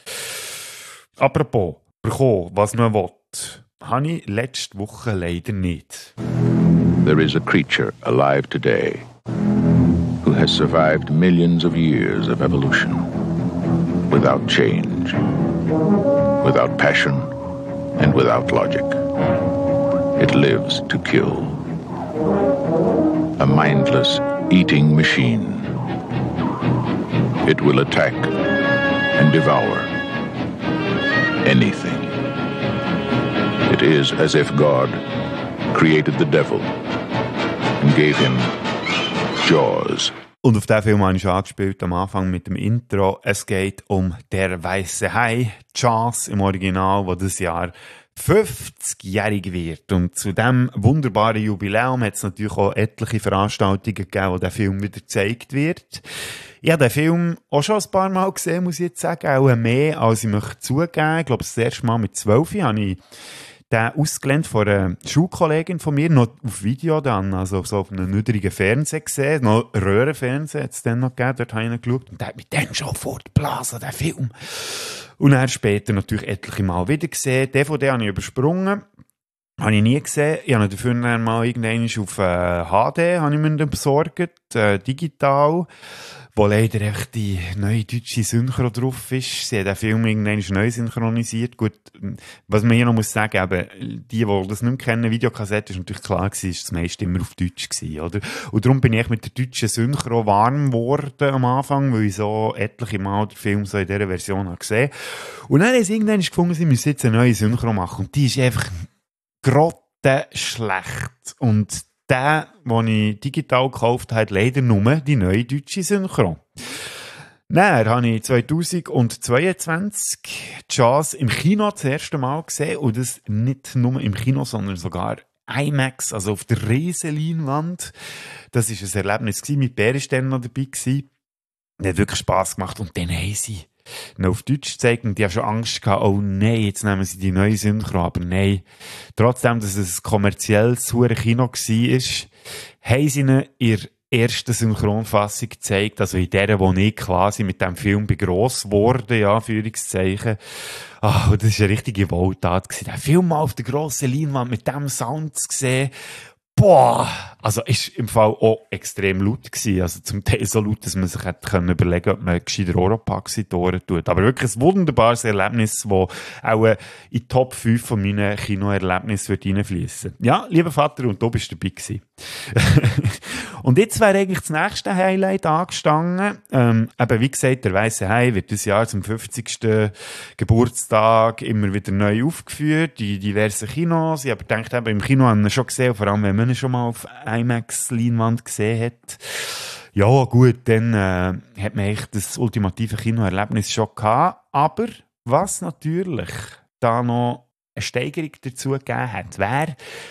Apropos, bekommen, was man will, habe ich letzte Woche leider nicht. There is a creature alive today who has survived millions of years of evolution without change, without passion, and without logic. It lives to kill. A mindless eating machine. It will attack and devour anything. It is as if God created the devil and gave him jaws. Und auf diesen Film habe ich schon angespielt am Anfang mit dem Intro. Es geht um Der weiße Hai, Jaws im Original, wo das Jahr fünfzigjährig wird. Und zu diesem wunderbaren Jubiläum hat es natürlich auch etliche Veranstaltungen gegeben, wo der Film wieder gezeigt wird. Ich habe den Film auch schon ein paar Mal gesehen, muss ich jetzt sagen. Auch mehr, als ich möchte zugeben. Ich glaube, das erste Mal mit zwölf habe ich den ausgelernt von einer Schulkollegin von mir, noch auf Video dann, also so auf einem niedrigen Fernseher gesehen, noch Röhrenfernsehen hat es dann noch gegeben, dort habe ich ihn geschaut und der hat mich dann schon fortgeblasen, der Film. Und dann später natürlich etliche Mal wieder gesehen. D V D habe ich übersprungen, habe ich nie gesehen. Ich habe ihn dafür dann mal irgendwann auf äh, H D habe ich mir dann besorgt, äh, digital, wo leider echt die neue deutsche Synchro drauf ist. Sie hat den Film irgendwann neu synchronisiert. Gut, was man hier noch muss sagen, eben, die, die das nicht mehr kennen, Videokassette, ist natürlich klar gewesen, ist das meiste immer auf Deutsch gewesen, oder? Und darum bin ich mit der deutschen Synchro warm geworden am Anfang, weil ich so etliche Mal den Film so in dieser Version habe gesehen. Und dann haben sie irgendwann gefunden, sie müssen jetzt eine neue Synchro machen. Und die ist einfach grottenschlecht. Und der, den ich digital gekauft habe, hat leider nur die neue deutsche Synchro. Dann habe ich zweitausendzweiundzwanzig Jaws im Kino das erste Mal gesehen. Und das nicht nur im Kino, sondern sogar IMAX, also auf der Riesenleinwand. Das war ein Erlebnis gewesen. Mit Bär war dann noch dabei gewesen. Das hat wirklich Spass gemacht. Und dann haben sie noch auf Deutsch gezeigt und die haben schon Angst gehabt, oh nein, jetzt nehmen sie die neue Synchro, aber nein. Trotzdem, dass es ein kommerzielles hure Kino war, haben sie ihnen ihre erste Synchronfassung gezeigt, also in der, wo ich quasi mit dem Film bin gross geworden, ja, Führungszeichen. Ah, oh, das war eine richtige Wohltat gewesen. Den Film mal auf der grossen Leinwand mit diesem Sound zu sehen, boah, also ist im Fall auch extrem laut gewesen, also zum Teil so laut, dass man sich hätte können überlegen, ob man gescheiter Oropax-Tore tut. Aber wirklich ein wunderbares Erlebnis, das auch in die Top fünf von meinen Kinoerlebnissen reinfließen. Ja, lieber Vater, und du bist dabei gewesen. Und jetzt wäre eigentlich das nächste Highlight angestanden. Ähm, eben, wie gesagt, der weiße Hai wird dieses Jahr zum fünfzigsten Geburtstag immer wieder neu aufgeführt, in diversen Kinos. Ich habe gedacht, eben, im Kino haben wir schon gesehen, vor allem wenn man wenn er schon mal auf IMAX-Leinwand gesehen hat. Ja, gut, dann äh, hat man echt das ultimative Kinoerlebnis schon gehabt. Aber was natürlich da noch eine Steigerung dazu gegeben hat, wäre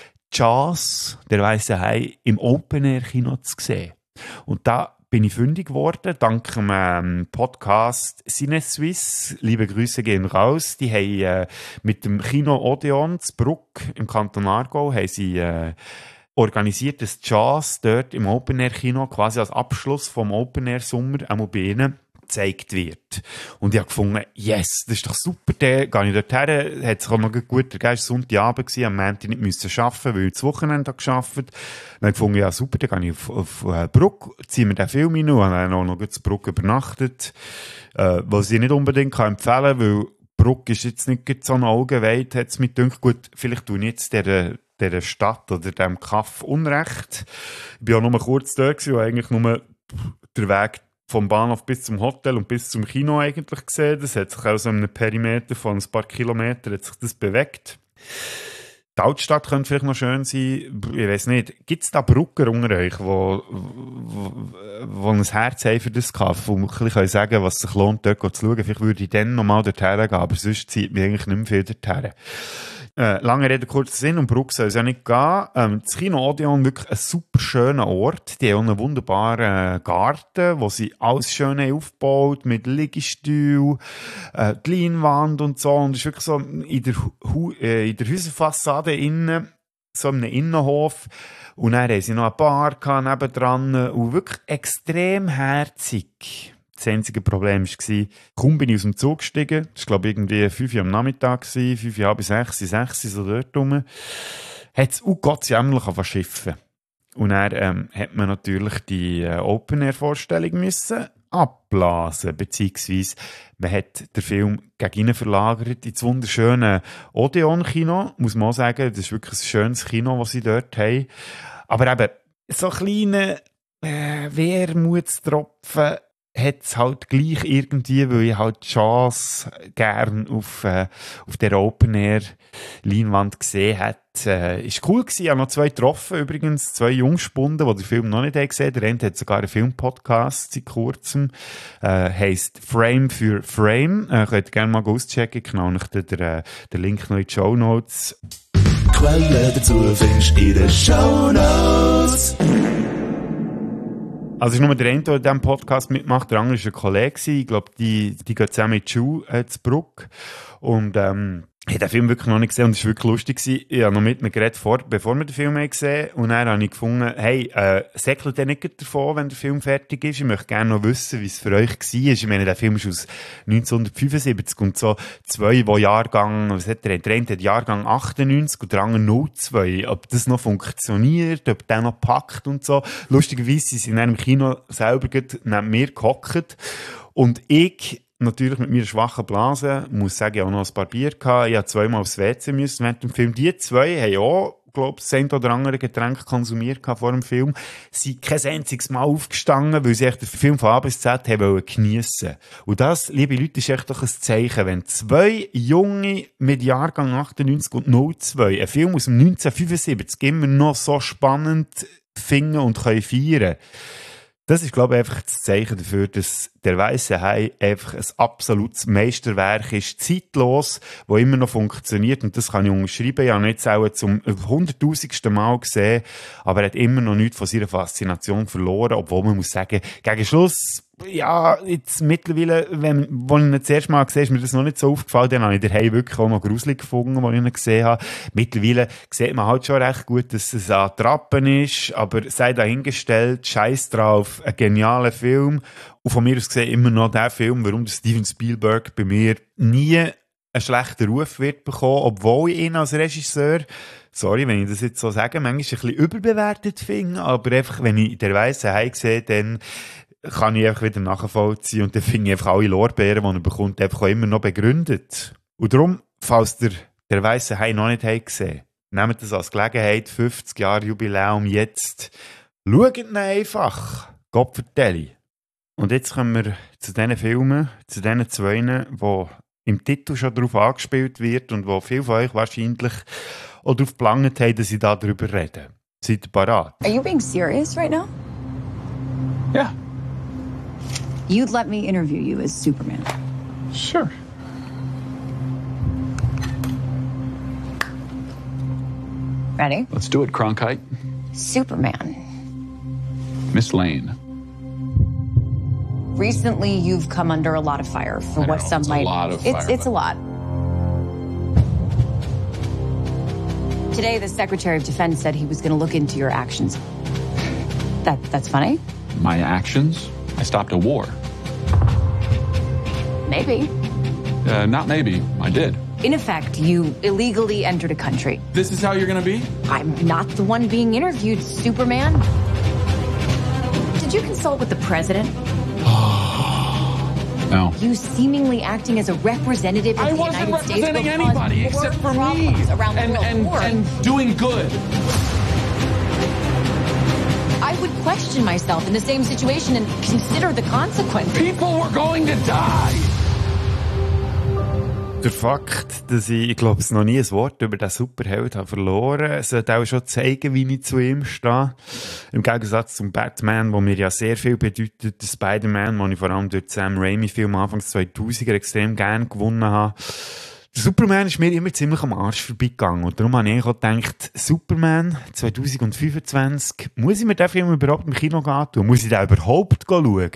Jaws, der Weiße Hai, im Open-Air-Kino zu sehen. Und da bin ich fündig geworden, dank dem ähm, Podcast CineSuisse. Liebe Grüße gehen raus. Die haben äh, mit dem Kino Odeon zu Bruck im Kanton Aargau haben sie äh, organisiert das Jazz dort im Open-Air-Kino quasi als Abschluss vom Open-Air-Sommer einmal bei ihnen gezeigt wird. Und ich habe gefunden, yes, das ist doch super, dann gehe ich dort her, hat sich auch noch gut ergeben, es war Sonntagabend gewesen, am Montag nicht müssen arbeiten, weil ich das Wochenende habe gearbeitet. Dann habe ich gefunden, ja super, dann gehe ich auf, auf uh, Bruck, ziehe mir den Film rein und habe dann auch noch in Bruck übernachtet, äh, was ich nicht unbedingt kann empfehlen kann, weil Bruck ist jetzt nicht so eine Augenweite, hat es mir gedacht, gut, vielleicht tue ich jetzt der dieser Stadt oder diesem Kaff Unrecht. Ich war auch nur kurz da gewesen, und eigentlich nur der Weg vom Bahnhof bis zum Hotel und bis zum Kino eigentlich gesehen. Das hat sich auch so in einem Perimeter von ein paar Kilometern hat sich das bewegt. Die Altstadt könnte vielleicht noch schön sein. Ich weiss nicht. Gibt es da Brücker unter euch, die wo, wo, wo ein Herz haben für das Kaff, wo man ein bisschen sagen kann, was sich lohnt, dort zu schauen? Vielleicht würde ich dann nochmal dorthin gehen, aber sonst zieht mich eigentlich nicht mehr viel dorthin. Äh, lange Rede, kurzer Sinn, um Bruck soll es ja nicht gehen. Ähm, das Kino Odeon wirklich ein super schöner Ort. Die haben auch einen wunderbaren Garten, wo sie alles schön aufgebaut mit Liegestuhl, äh, die Leinwand und so. Und es ist wirklich so in der, Hu- äh, in der Häuserfassade innen, so in einem Innenhof. Und dann haben sie noch eine Bar gehabt, nebendran und wirklich extrem herzig. Das einzige Problem war, kaum bin ich aus dem Zug gestiegen, das war glaube ich irgendwie fünf Uhr am Nachmittag, fünf Uhr bis sechs, sechs so dort rum, hat es, oh Gott, jämmerlich verschiffen. Und dann ähm, hat man natürlich die äh, Open-Air-Vorstellung müssen abblasen, beziehungsweise man hat den Film gegen innen verlagert ins wunderschöne Odeon-Kino, muss man auch sagen, das ist wirklich ein schönes Kino, das sie dort haben. Aber eben, so kleine äh, Wermutstropfen hat es halt gleich irgendwie, weil ich halt die Chance gern auf, äh, auf der Open-Air-Leinwand gesehen hat. Äh, ist cool gewesen. Ich habe noch zwei getroffen, übrigens, zwei Jungspunden, die den Film noch nicht gesehen haben. Der eine hat sogar einen Filmpodcast seit kurzem. Äh, heisst Frame für Frame. Äh, könnt ihr gerne mal auschecken. Genau, nach der, der, der Link noch in die Shownotes. Quelle dazu findest du in den Shownotes. Also, es ist nur der eine, der in diesem Podcast mitmacht. Der andere war ein Kollege. Ich glaube, die, die gehen zusammen in die Schule äh, zu Bruck. Und, ähm, ich habe den Film wirklich noch nicht gesehen und es war wirklich lustig gewesen. Ich habe noch mit mir geredet, vor, bevor wir den Film haben gesehen haben. Und dann habe ich gefunden, hey, äh, säckelt ihr nicht davon, wenn der Film fertig ist? Ich möchte gerne noch wissen, wie es für euch war. Ich meine, der Film ist aus neunzehnhundertfünfundsiebzig und so zwei, die Jahrgang, was hat der, der eine hat Jahrgang achtundneunzig und der andere null zwei. Ob das noch funktioniert, ob der noch packt und so. Lustigerweise sind sie in einem Kino selber neben mir gehockt und ich, natürlich mit meiner schwachen Blase, muss sagen, ich habe auch noch ein paar Bier gehabt. Ich habe zweimal aufs W C müssen während dem Film. Die zwei haben auch, glaube ich, das eine oder andere Getränk konsumiert vor dem Film. Sie sind kein einziges Mal aufgestanden, weil sie echt den Film von A bis Z haben geniessen. Und das, liebe Leute, ist echt doch ein Zeichen, wenn zwei Junge mit Jahrgang achtundneunzig und null zwei einen Film aus dem neunzehnhundertfünfundsiebzig immer noch so spannend finden und können feiern. Das ist, glaube ich, einfach das Zeichen dafür, dass der Weiße Hai einfach ein absolutes Meisterwerk ist, zeitlos, das immer noch funktioniert. Und das kann ich unterschreiben. Ich habe ihn jetzt auch zum hunderttausendsten Mal gesehen, aber er hat immer noch nichts von seiner Faszination verloren, obwohl man muss sagen, gegen Schluss, ja, jetzt mittlerweile, wenn, wo ich ihn das erste Mal gesehen habe, ist mir das noch nicht so aufgefallen, dann habe ich den Hai wirklich auch noch gruselig gefunden, als ich ihn gesehen habe. Mittlerweile sieht man halt schon recht gut, dass es an Trappen ist, aber sei dahingestellt, scheiß drauf, ein genialer Film. Und von mir aus gesehen immer noch der Film, warum der Steven Spielberg bei mir nie einen schlechten Ruf wird bekommen, obwohl ich ihn als Regisseur, sorry, wenn ich das jetzt so sage, manchmal ein bisschen überbewertet finde, aber einfach, wenn ich der Weiße Hai sehe, dann kann ich einfach wieder nachvollziehen und dann finde ich einfach alle Lorbeeren, die er bekommt, einfach auch immer noch begründet. Und darum, falls der, der Weiße Hai noch nicht hat gesehen, nehmt das als Gelegenheit, fünfzig Jahre Jubiläum jetzt, schaut ihn einfach, Gott vertelle. Und jetzt kommen wir zu diesen Filmen, zu diesen zwei, wo im Titel schon darauf angespielt wird und wo viele von euch wahrscheinlich auch darauf geplant haben, dass ich da darüber rede. Seid ihr parat? Are you being serious right now? Yeah. You'd let me interview you as Superman. Sure. Ready? Let's do it, Cronkite. Superman. Miss Lane. Recently, you've come under a lot of fire for I what know, some it's a might. lot of it's fire, it's a but- lot. Today, the Secretary of Defense said he was going to look into your actions. That that's funny. My actions? I stopped a war. Maybe. Uh, not maybe. I did. In effect, you illegally entered a country. This is how you're gonna be? I'm not the one being interviewed, Superman. Did you consult with the president? No. You seemingly acting as a representative of I the wasn't United States representing will cause anybody more except for me. problems around the And, world. and, More. and doing good. I would question myself in the same situation and consider the consequences. People were going to die. Der Fakt, dass ich, ich glaube, es noch nie ein Wort über den Superheld habe verloren, sollte auch schon zeigen, wie ich zu ihm stehe. Im Gegensatz zum Batman, wo mir ja sehr viel bedeutet, der Spider-Man, den ich vor allem durch den Sam Raimi-Film Anfangs zweitausender extrem gerne gewonnen habe. Der Superman ist mir immer ziemlich am Arsch vorbeigegangen. Und darum habe ich auch gedacht, Superman zwanzig fünfundzwanzig, muss ich mir den Film überhaupt im Kino gehen? Muss ich den überhaupt schauen?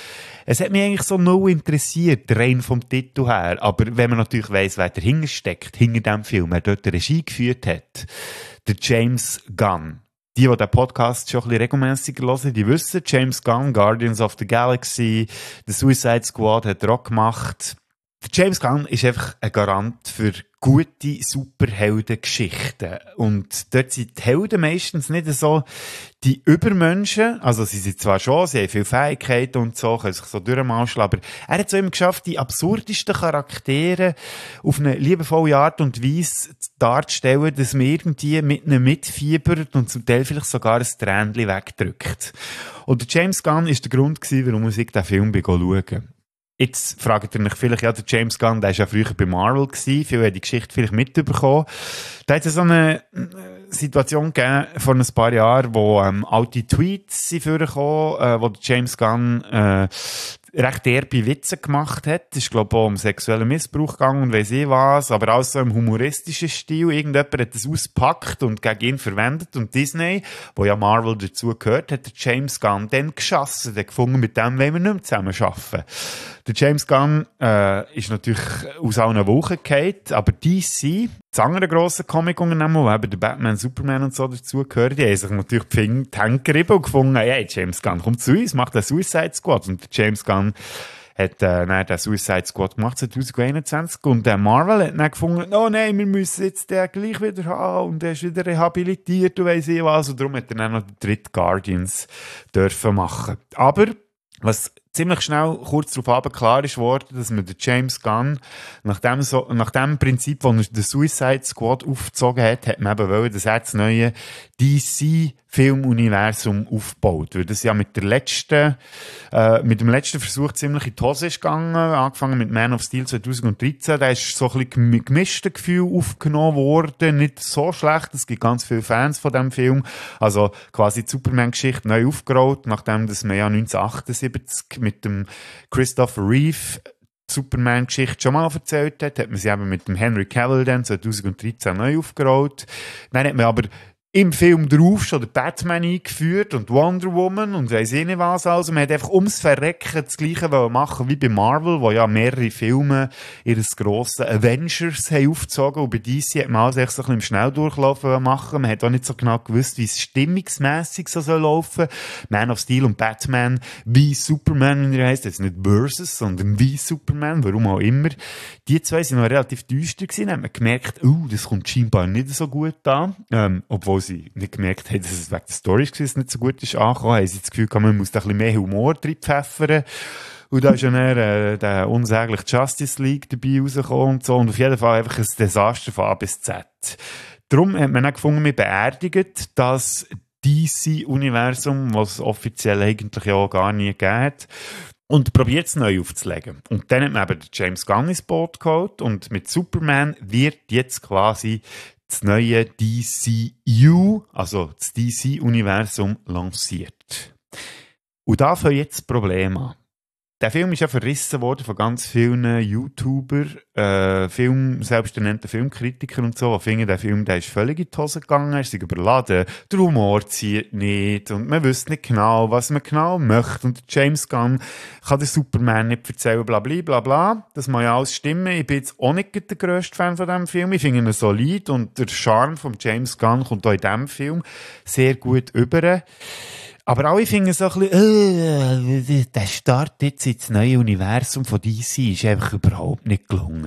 Es hat mich eigentlich so null interessiert, rein vom Titel her. Aber wenn man natürlich weiss, wer dahinter steckt, hinter dem Film, wer dort die Regie geführt hat, der James Gunn. Die, die den Podcast schon ein bisschen regelmässiger hören, die wissen, James Gunn, Guardians of the Galaxy, The Suicide Squad hat er auch gemacht. Der James Gunn ist einfach ein Garant für gute Superheldengeschichten. Und dort sind die Helden meistens nicht so die Übermenschen. Also sie sind zwar schon, sie haben viele Fähigkeiten und so, können sich so durchmauscheln, aber er hat es so immer geschafft, die absurdesten Charaktere auf eine liebevolle Art und Weise darzustellen, dass man irgendwie mit ihnen mitfiebert und zum Teil vielleicht sogar ein Tränchen wegdrückt. Und der James Gunn ist der Grund gewesen, warum ich den Film schauen. Jetzt fragt ihr mich vielleicht, ja, der James Gunn, der war ja früher bei Marvel gewesen, viele haben die Geschichte vielleicht mitbekommen. Da hat es so eine Situation gegeben, vor ein paar Jahren, wo ähm, alte Tweets sind vorgekommen, äh, wo der James Gunn äh, recht derbe Witze gemacht hat. Es ist, glaube ich, auch um sexuellen Missbrauch gegangen und weiss ich was, aber auch so im humoristischen Stil. Irgendjemand hat das ausgepackt und gegen ihn verwendet und Disney, wo ja Marvel dazu gehört, hat der James Gunn dann geschossen, der gefunden, mit dem wollen wir nicht mehr zusammen arbeiten. Der James Gunn äh, ist natürlich aus allen Wolken gefallen, aber D C, das andere grosse Comic-Unternehmen, wo eben der Batman, Superman und so dazugehören, die haben sich natürlich die Finger die Hände gerieben und gefunden, hey, James Gunn, komm zu uns, mach den Suicide Squad. Und der James Gunn hat äh, dann den Suicide Squad gemacht zwanzig einundzwanzig und der Marvel hat dann gefunden, oh nein, wir müssen jetzt den gleich wieder haben und der ist wieder rehabilitiert und weiss ich was. Und darum hat er dann noch den dritten Guardians dürfen machen. Aber was ziemlich schnell kurz darauf klar ist worden, dass man den James Gunn nach dem, so, nach dem Prinzip, das er den Suicide Squad aufgezogen hat, hat man eben wollen, dass er das neue D C-Filmuniversum aufbaut. Weil das ja mit der letzten, äh, mit dem letzten Versuch ziemlich in die Hose ist gegangen, angefangen mit Man of Steel zwanzig dreizehn, da ist so ein bisschen mit gemischten Gefühl aufgenommen worden, nicht so schlecht, es gibt ganz viele Fans von dem Film, also quasi die Superman-Geschichte neu aufgerollt, nachdem das man ja neunzehnhundertachtundsiebzig mit dem Christopher Reeve die Superman-Geschichte schon mal erzählt hat, hat man sie eben mit dem Henry Cavill dann zwanzig dreizehn neu aufgerollt. Dann hat man aber im Film drauf schon den Batman eingeführt und Wonder Woman und weiss ich nicht was. Also man hat einfach ums Verrecken das Gleiche machen wie bei Marvel, wo ja mehrere Filme ihres grossen Avengers haben aufgezogen und bei D C hat man also echt so ein bisschen im Schnelldurchlauf machen. Man hat auch nicht so genau gewusst, wie es stimmungsmässig so soll laufen. Man of Steel und Batman wie Superman, wie er heisst, jetzt nicht Versus, sondern wie Superman, warum auch immer. Die zwei sind noch relativ düster gewesen, dann hat man gemerkt, oh, das kommt scheinbar nicht so gut an, ähm, obwohl sie nicht gemerkt haben, dass es wegen der Storys nicht so gut ist angekommen, haben sie das Gefühl gehabt, man muss da ein bisschen mehr Humor drin pfeffern. Und da ist ja dann äh, der unsägliche Justice League dabei rausgekommen und so. Und auf jeden Fall einfach ein Desaster von A bis Z. Darum hat man dann gefunden, wir beerdigen das D C-Universum, was es offiziell eigentlich ja gar nie gegeben hat. Und probiert es neu aufzulegen. Und dann hat man eben den James Gunn ins Boot geholt und mit Superman wird jetzt quasi das neue D C U, also das D C-Universum, lanciert. Und da fängt jetzt das Problem an. Der Film ist ja verrissen worden von ganz vielen YouTuber, äh, Film, selbsternannten Filmkritikern und so, die finden, der Film der ist völlig in die Hose gegangen, er ist überladen, der Humor zieht nicht und man wüsste nicht genau, was man genau möchte und James Gunn kann den Superman nicht erzählen, bla bla bla bla. Das mag ja alles stimmen. Ich bin jetzt auch nicht der grösste Fan von diesem Film. Ich finde ihn solid und der Charme von James Gunn kommt auch in diesem Film sehr gut über. Aber alle finden so ein bisschen, äh, der Start jetzt ins neue Universum von D C ist einfach überhaupt nicht gelungen.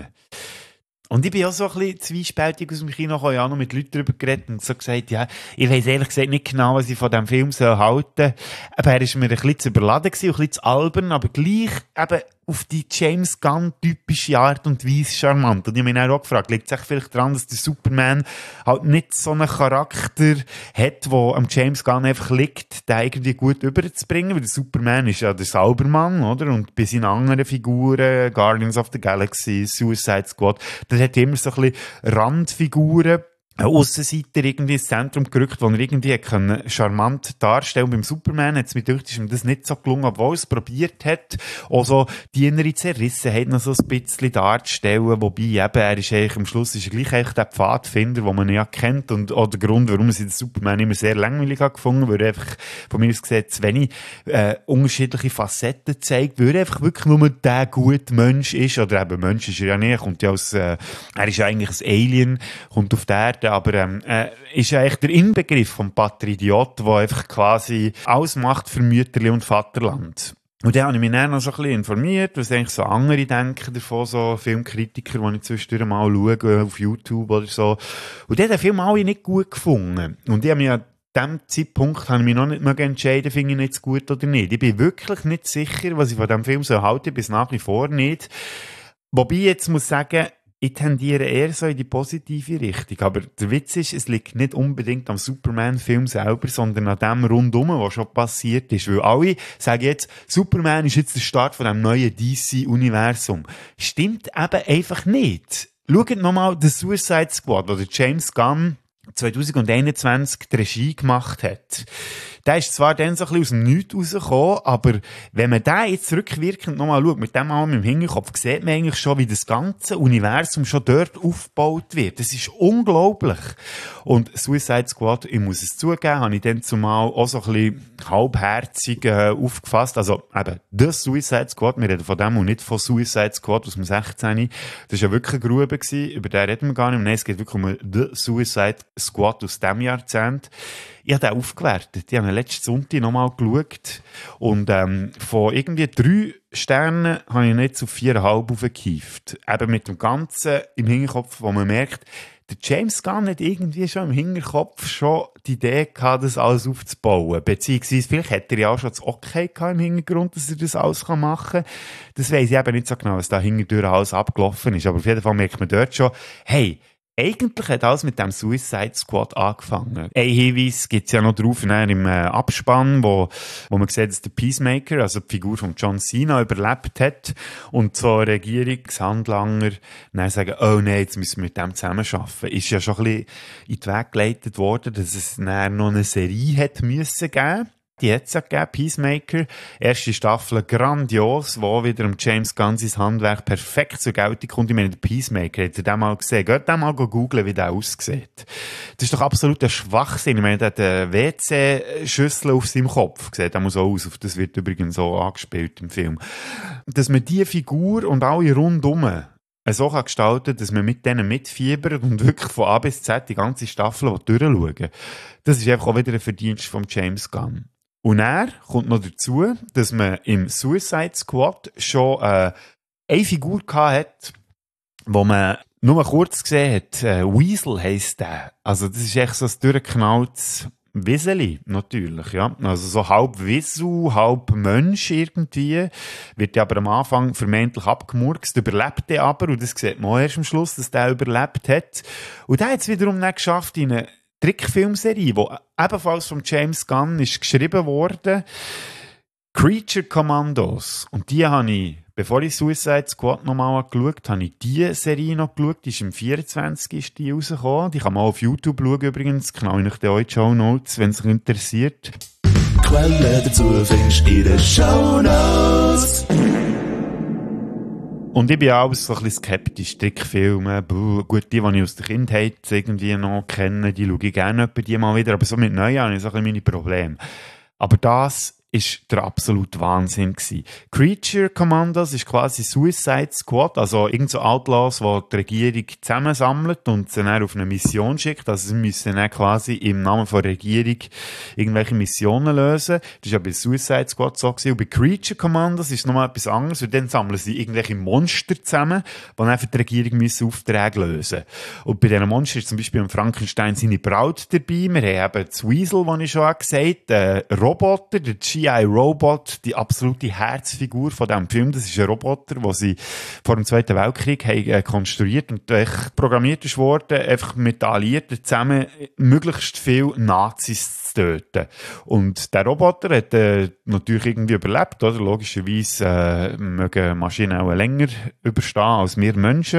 Und ich bin auch so ein bisschen zwiespältig aus dem Kino gekommen. Ich habe noch mit Leuten darüber geredet und so gesagt, ja, ich weiss ehrlich gesagt nicht genau, was ich von diesem Film soll halten soll. Aber er war mir ein bisschen zu überladen gewesen, ein bisschen zu albern, aber gleich eben auf die James Gunn-typische Art und Weise charmant. Und ich habe mich dann auch gefragt, liegt es echt vielleicht daran, dass der Superman halt nicht so einen Charakter hat, der am James Gunn einfach liegt, den irgendwie gut überzubringen, weil der Superman ist ja der Saubermann, oder? Und bei seinen anderen Figuren, Guardians of the Galaxy, Suicide Squad, da hat immer so ein bisschen Randfiguren, ein Aussenseiter irgendwie ins Zentrum gerückt, wo er irgendwie können charmant darstellen. Beim Superman hat es mir gedacht, ist ihm das nicht so gelungen, obwohl er es probiert hat, auch so die innere Zerrissenheit noch so ein bisschen darzustellen, wobei eben, er ist eigentlich, am Schluss ist er gleich eigentlich der Pfadfinder, den man ja kennt und auch der Grund, warum sie den Superman immer sehr langweilig hat gefunden, weil er einfach, von mir aus gesehen, zu wenig äh, unterschiedliche Facetten zeigt, weil er einfach wirklich nur der gute Mensch ist, oder eben Mensch ist er ja nicht, er kommt ja aus, äh, er ist ja eigentlich ein Alien, kommt auf die Erde, aber ähm, äh, ist ja eigentlich der Inbegriff vom Patriot, der einfach quasi alles macht für Mütterli und Vaterland. Und dann habe ich mich dann noch so ein bisschen informiert, was eigentlich so andere denken davon, so Filmkritiker, die ich zwischendurch mal schaue, auf YouTube oder so. Und die haben den Film alle nicht gut gefunden. Und ich habe mich an diesem Zeitpunkt habe ich mich noch nicht mehr entscheiden, finde ich ihn jetzt gut oder nicht. Ich bin wirklich nicht sicher, was ich von diesem Film so halte, bis nach wie vor nicht. Wobei ich jetzt muss sagen, ich tendiere eher so in die positive Richtung. Aber der Witz ist, es liegt nicht unbedingt am Superman-Film selber, sondern an dem rundum, was schon passiert ist. Weil alle sagen jetzt, Superman ist jetzt der Start von dem neuen D C-Universum. Stimmt eben einfach nicht. Schaut nochmal den Suicide Squad, wo der James Gunn zwanzig einundzwanzig die Regie gemacht hat. Der ist zwar dann so ein bisschen aus dem Nichts rausgekommen, aber wenn man den jetzt rückwirkend nochmal schaut, mit dem allem im Hinterkopf, sieht man eigentlich schon, wie das ganze Universum schon dort aufgebaut wird. Das ist unglaublich. Und Suicide Squad, ich muss es zugeben, habe ich dann zumal auch so ein bisschen halbherzig äh, aufgefasst. Also eben, The Suicide Squad, wir reden von dem und nicht von Suicide Squad aus dem sechzehn. Das war ja wirklich eine Grube gewesen, über den reden wir gar nicht mehr. Nein, es geht wirklich um The Suicide Squad aus diesem Jahrzehnt. Ich habe den aufgewertet. Ich habe letzten Sonntag nochmal geschaut. Und ähm, von irgendwie drei Sternen habe ich jetzt auf viereinhalb aufgehieft. Eben mit dem Ganzen im Hinterkopf, wo man merkt, der James Gunn hat irgendwie schon im Hinterkopf schon die Idee gehabt, das alles aufzubauen. Beziehungsweise vielleicht hat er ja auch schon das Okay gehabt im Hintergrund, dass er das alles machen kann. Das weiss ich eben nicht so genau, was da hinterher alles abgelaufen ist. Aber auf jeden Fall merkt man dort schon, hey, eigentlich hat alles mit dem Suicide Squad angefangen. Ein Hinweis gibt's ja noch drauf ne, im äh, Abspann, wo, wo man sieht, dass der Peacemaker, also die Figur von John Cena, überlebt hat und so Regierungshandlanger dann sagen, oh nein, jetzt müssen wir mit dem zusammenarbeiten. Ist ja schon ein bisschen in den Weg geleitet worden, dass es dann noch eine Serie hat müssen geben. Die hat es ja gegeben, Peacemaker. Erste Staffel grandios, wo wieder um James Gunn sein Handwerk perfekt zur Geltung kommt. Ich meine, der Peacemaker, hat ihr den mal gesehen? Geht den mal googlen, wie der aussieht. Das ist doch absolut ein Schwachsinn. Ich meine, der hat eine W C-Schüssel auf seinem Kopf. Sieht der muss auch aus. Auf das wird übrigens so angespielt im Film. Dass man diese Figur und alle rundum so kann gestalten, dass man mit denen mitfiebert und wirklich von A bis Z die ganze Staffel durchschauen. Das ist einfach auch wieder ein Verdienst von James Gunn. Und er kommt noch dazu, dass man im Suicide Squad schon äh, eine Figur gehabt hat, wo man nur kurz gesehen hat. Äh, Weasel heisst der. Also das ist echt so ein durchgeknalltes Wieseli, natürlich, ja. Also so halb Wiesel, halb Mensch irgendwie. Wird ja aber am Anfang vermeintlich abgemurkst, überlebt er aber, und das sieht man auch erst am Schluss, dass der überlebt hat. Und der hat es wiederum nicht geschafft, in eine Trickfilmserie, die ebenfalls von James Gunn ist geschrieben worden. Creature Commandos. Und die habe ich bevor ich Suicide Squad nochmal geschaut habe, habe ich diese Serie noch geschaut. Die ist im vierundzwanzig ist die rausgekommen. Die kann man auch auf YouTube schauen übrigens. Knall ich euch die Shownotes, wenn es euch interessiert. Quellen dazu findest du in den Shownotes. Und ich bin auch so ein bisschen skeptisch. Trickfilme, buh, gut, die, die ich aus der Kindheit irgendwie noch kenne, die schaue ich gerne bei die mal wieder. Aber so mit Neuen habe ich so ein bisschen meine Probleme. Aber das ist der absolute Wahnsinn gewesen. Creature Commandos ist quasi Suicide Squad, also irgend so Outlaws, die die Regierung zusammensammelt und sie dann auf eine Mission schickt. Also sie müssen dann quasi im Namen der Regierung irgendwelche Missionen lösen. Das war ja bei Suicide Squad so gewesen. Und bei Creature Commandos ist es nochmal etwas anderes, und dann sammeln sie irgendwelche Monster zusammen, die dann für die Regierung müssen Aufträge lösen. Und bei diesen Monstern ist zum Beispiel im Frankenstein seine Braut dabei. Wir haben eben das Weasel, das ich schon gesagt habe, der Roboter, der G I Robot, die absolute Herzfigur von diesem Film. Das ist ein Roboter, den sie vor dem Zweiten Weltkrieg haben, äh, konstruiert und äh, programmiert ist worden, einfach mit den Alliierten zusammen möglichst viele Nazis zu töten. Und der Roboter hat äh, natürlich irgendwie überlebt, oder? Logischerweise äh, mögen Maschinen auch länger überstehen als wir Menschen.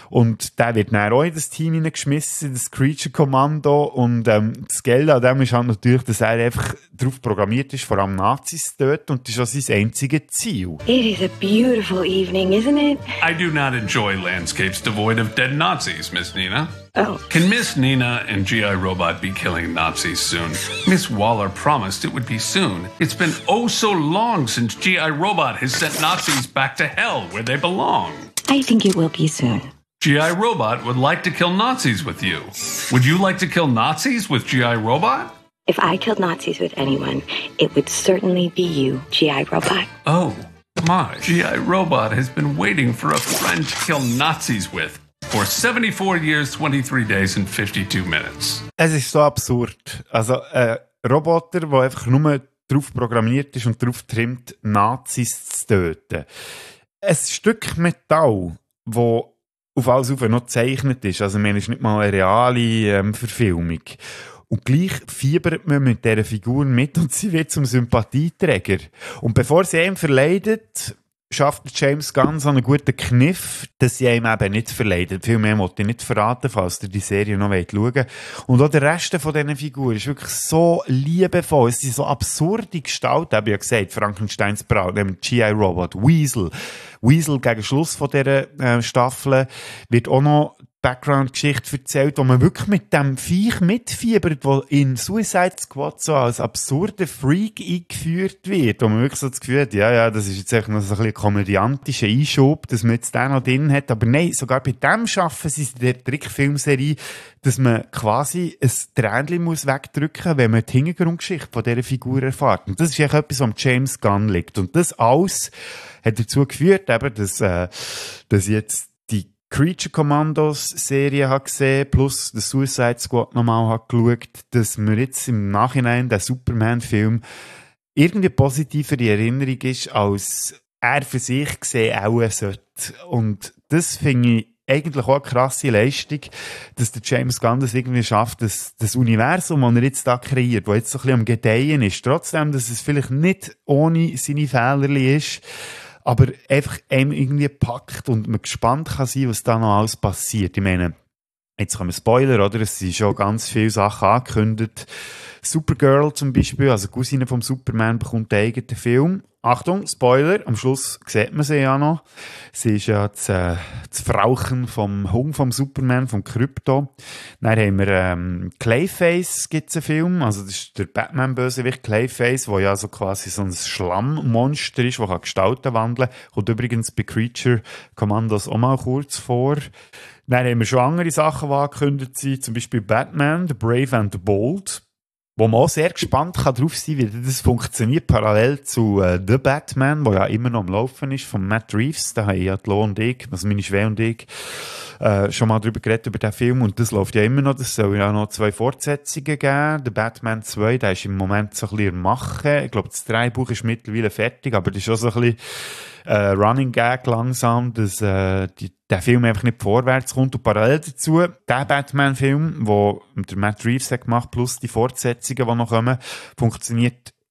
Und der wird dann auch in das Team hineingeschmissen, das Creature Commando. Und ähm, das Geld an dem ist halt natürlich, dass er einfach darauf programmiert ist, vor allem Nazis zu töten, und das ist auch sein einziges Ziel. It is a beautiful evening, isn't it? I do not enjoy landscapes devoid of dead Nazis, Miss Nina. Oh. Can Miss Nina and G I Robot be killing Nazis soon? Miss Waller promised it would be soon. It's been oh so long since G I Robot has sent Nazis back to hell where they belong. I think it will be soon. G I Robot would like to kill Nazis with you. Would you like to kill Nazis with G I Robot? If I killed Nazis with anyone, it would certainly be you, G I Robot. Oh, my. G I Robot has been waiting for a friend to kill Nazis with for seventy-four years, twenty-three days and fifty-two minutes. Es ist so absurd. Also ein Roboter, der einfach nur darauf programmiert ist und darauf trimmt, Nazis zu töten. Ein Stück Metall, das auf alles auf noch gezeichnet ist. Also man ist nicht mal eine reale ähm, Verfilmung. Und gleich fiebert man mit dieser Figur mit und sie wird zum Sympathieträger. Und bevor sie ihm verleidet, schafft James Gunn so einen guten Kniff, dass sie ihm eben nicht verleidet. Viel mehr wollte ich nicht verraten, falls ihr die Serie noch schauen wollt. Und auch der Rest von diesen Figuren ist wirklich so liebevoll. Es sind so absurde Gestalten. Ich habe ja gesagt, Frankensteins Braut, G I Robot, Weasel. Weasel gegen Schluss von dieser äh, Staffel wird auch noch Background-Geschichte erzählt, wo man wirklich mit dem Viech mitfiebert, wo in Suicide Squad so als absurder Freak eingeführt wird, wo man wirklich so das Gefühl hat, ja, ja, das ist jetzt echt noch so ein bisschen komödiantischer Einschub, dass man jetzt den noch drin hat, aber nein, sogar bei dem schaffen sie in der Trickfilmserie, dass man quasi ein Tränchen muss wegdrücken, wenn man die Hintergrundgeschichte von dieser Figur erfährt. Und das ist echt etwas, was am James Gunn liegt. Und das alles hat dazu geführt, eben, dass, äh, dass jetzt Creature Commandos Serie habe gesehen, plus den Suicide Squad nochmal habe geschaut, dass mir jetzt im Nachhinein der Superman-Film irgendwie positiver in Erinnerung ist, als er für sich gesehen auch sollte. Und das finde ich eigentlich auch eine krasse Leistung, dass der James Gunn das irgendwie schafft, dass das Universum, das er jetzt da kreiert, das jetzt so ein bisschen am Gedeihen ist, trotzdem, dass es vielleicht nicht ohne seine Fehler ist, aber einfach einem irgendwie packt und man gespannt kann sein, was da noch alles passiert. Ich meine, jetzt kommen Spoiler, oder? Es sind schon ganz viele Sachen angekündigt. Supergirl zum Beispiel, also die Cousine vom Superman, bekommt einen eigenen Film. Achtung, Spoiler, am Schluss sieht man sie ja noch. Sie ist ja das, äh, das Frauchen vom Hund vom Superman, vom Krypto. Dann haben wir ähm, Clayface, gibt's einen Film, also das ist der Batman-Bösewicht Clayface, der ja so quasi so ein Schlammmonster ist, das Gestalten wandeln kann. Kommt übrigens bei Creature Commandos auch mal kurz vor. Dann haben wir schon andere Sachen, die angekündigt sind, zum Beispiel Batman, The Brave and the Bold, wo man auch sehr gespannt kann drauf sein, wie das funktioniert, parallel zu äh, The Batman, der ja immer noch am Laufen ist, von Matt Reeves. Da haben ja die Lo und ich, also meine Schwester und ich, äh, schon mal drüber geredet, über den Film. Und das läuft ja immer noch. Das soll ja noch zwei Fortsetzungen geben. The Batman zwei, der ist im Moment so ein bisschen im Machen. Ich glaube, das Drehbuch ist mittlerweile fertig, aber das ist auch so ein bisschen äh, Running Gag langsam, dass äh, die, der Film einfach nicht vorwärts kommt. Und parallel dazu, der Batman-Film, den der Matt Reeves hat gemacht, plus die Fortsetzungen, die noch kommen, funktioniert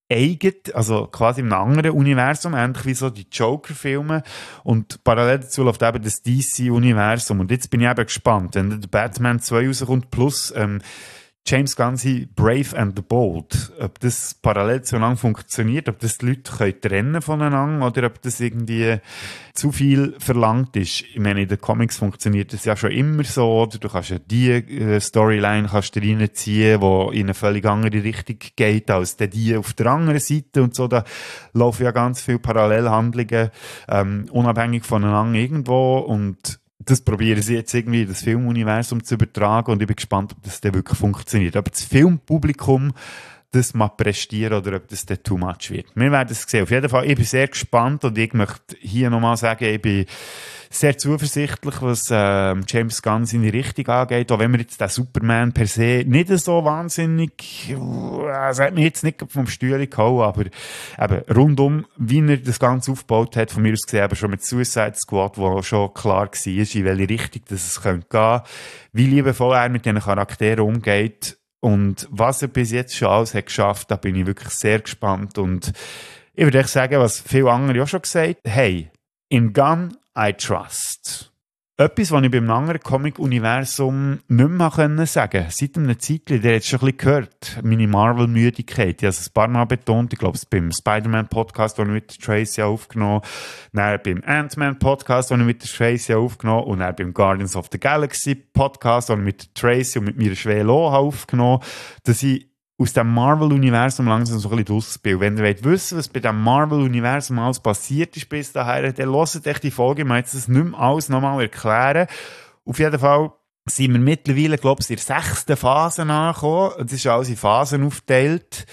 eigen, also quasi in einem anderen Universum, ähnlich wie so die Joker-Filme. Und parallel dazu läuft eben das D C-Universum. Und jetzt bin ich eben gespannt, wenn der Batman zwei rauskommt, plus ähm, James Gunn Brave and the Bold, ob das parallel zueinander funktioniert, ob das die Leute können trennen voneinander oder ob das irgendwie zu viel verlangt ist. Ich meine, in den Comics funktioniert das ja schon immer so, oder? Du kannst ja die äh, Storyline kannst du reinziehen, die in eine völlig andere Richtung geht als die auf der anderen Seite und so. Da laufen ja ganz viele Parallelhandlungen ähm, unabhängig voneinander irgendwo und das probieren sie jetzt irgendwie in das Filmuniversum zu übertragen und ich bin gespannt, ob das dann wirklich funktioniert. Ob das Filmpublikum das mal prestieren oder ob das dann too much wird. Wir werden es sehen. Auf jeden Fall, ich bin sehr gespannt und ich möchte hier nochmal sagen, ich bin sehr zuversichtlich, was äh, James Gunn seine Richtung angeht. Auch wenn wir jetzt den Superman per se nicht so wahnsinnig, es hat mich jetzt nicht vom Stühle gehauen, aber eben rundum, wie er das Ganze aufgebaut hat, von mir aus gesehen, aber schon mit Suicide Squad, wo schon klar war, in welche Richtung das es gehen könnte, wie liebevoll er mit diesen Charakteren umgeht und was er bis jetzt schon alles hat geschafft, da bin ich wirklich sehr gespannt und ich würde echt sagen, was viele andere auch schon gesagt haben, hey, in Gunn I trust. Etwas, was ich beim anderen Comic-Universum nicht mehr können sagen. Seit einem Zeitchen, der hat schon ein bisschen gehört, meine Marvel-Müdigkeit. Ich habe es ein paar Mal betont. Ich glaube, es beim Spider-Man-Podcast, den ich mit Tracy aufgenommen habe. Dann beim Ant-Man-Podcast, den ich mit Tracy aufgenommen habe. Und dann beim Guardians of the Galaxy-Podcast, den ich mit Tracy und mit mir Schwelo aufgenommen habe. Dass ich aus dem Marvel-Universum langsam so ein bisschen draus bin. Wenn ihr wollt wissen, was bei dem Marvel-Universum alles passiert ist bis dahin, dann hört euch die Folge. Ich möchte das nicht mehr alles nochmal erklären. Auf jeden Fall sind wir mittlerweile, glaube ich, in der sechsten Phase angekommen. Das ist alles in Phasen aufgeteilt.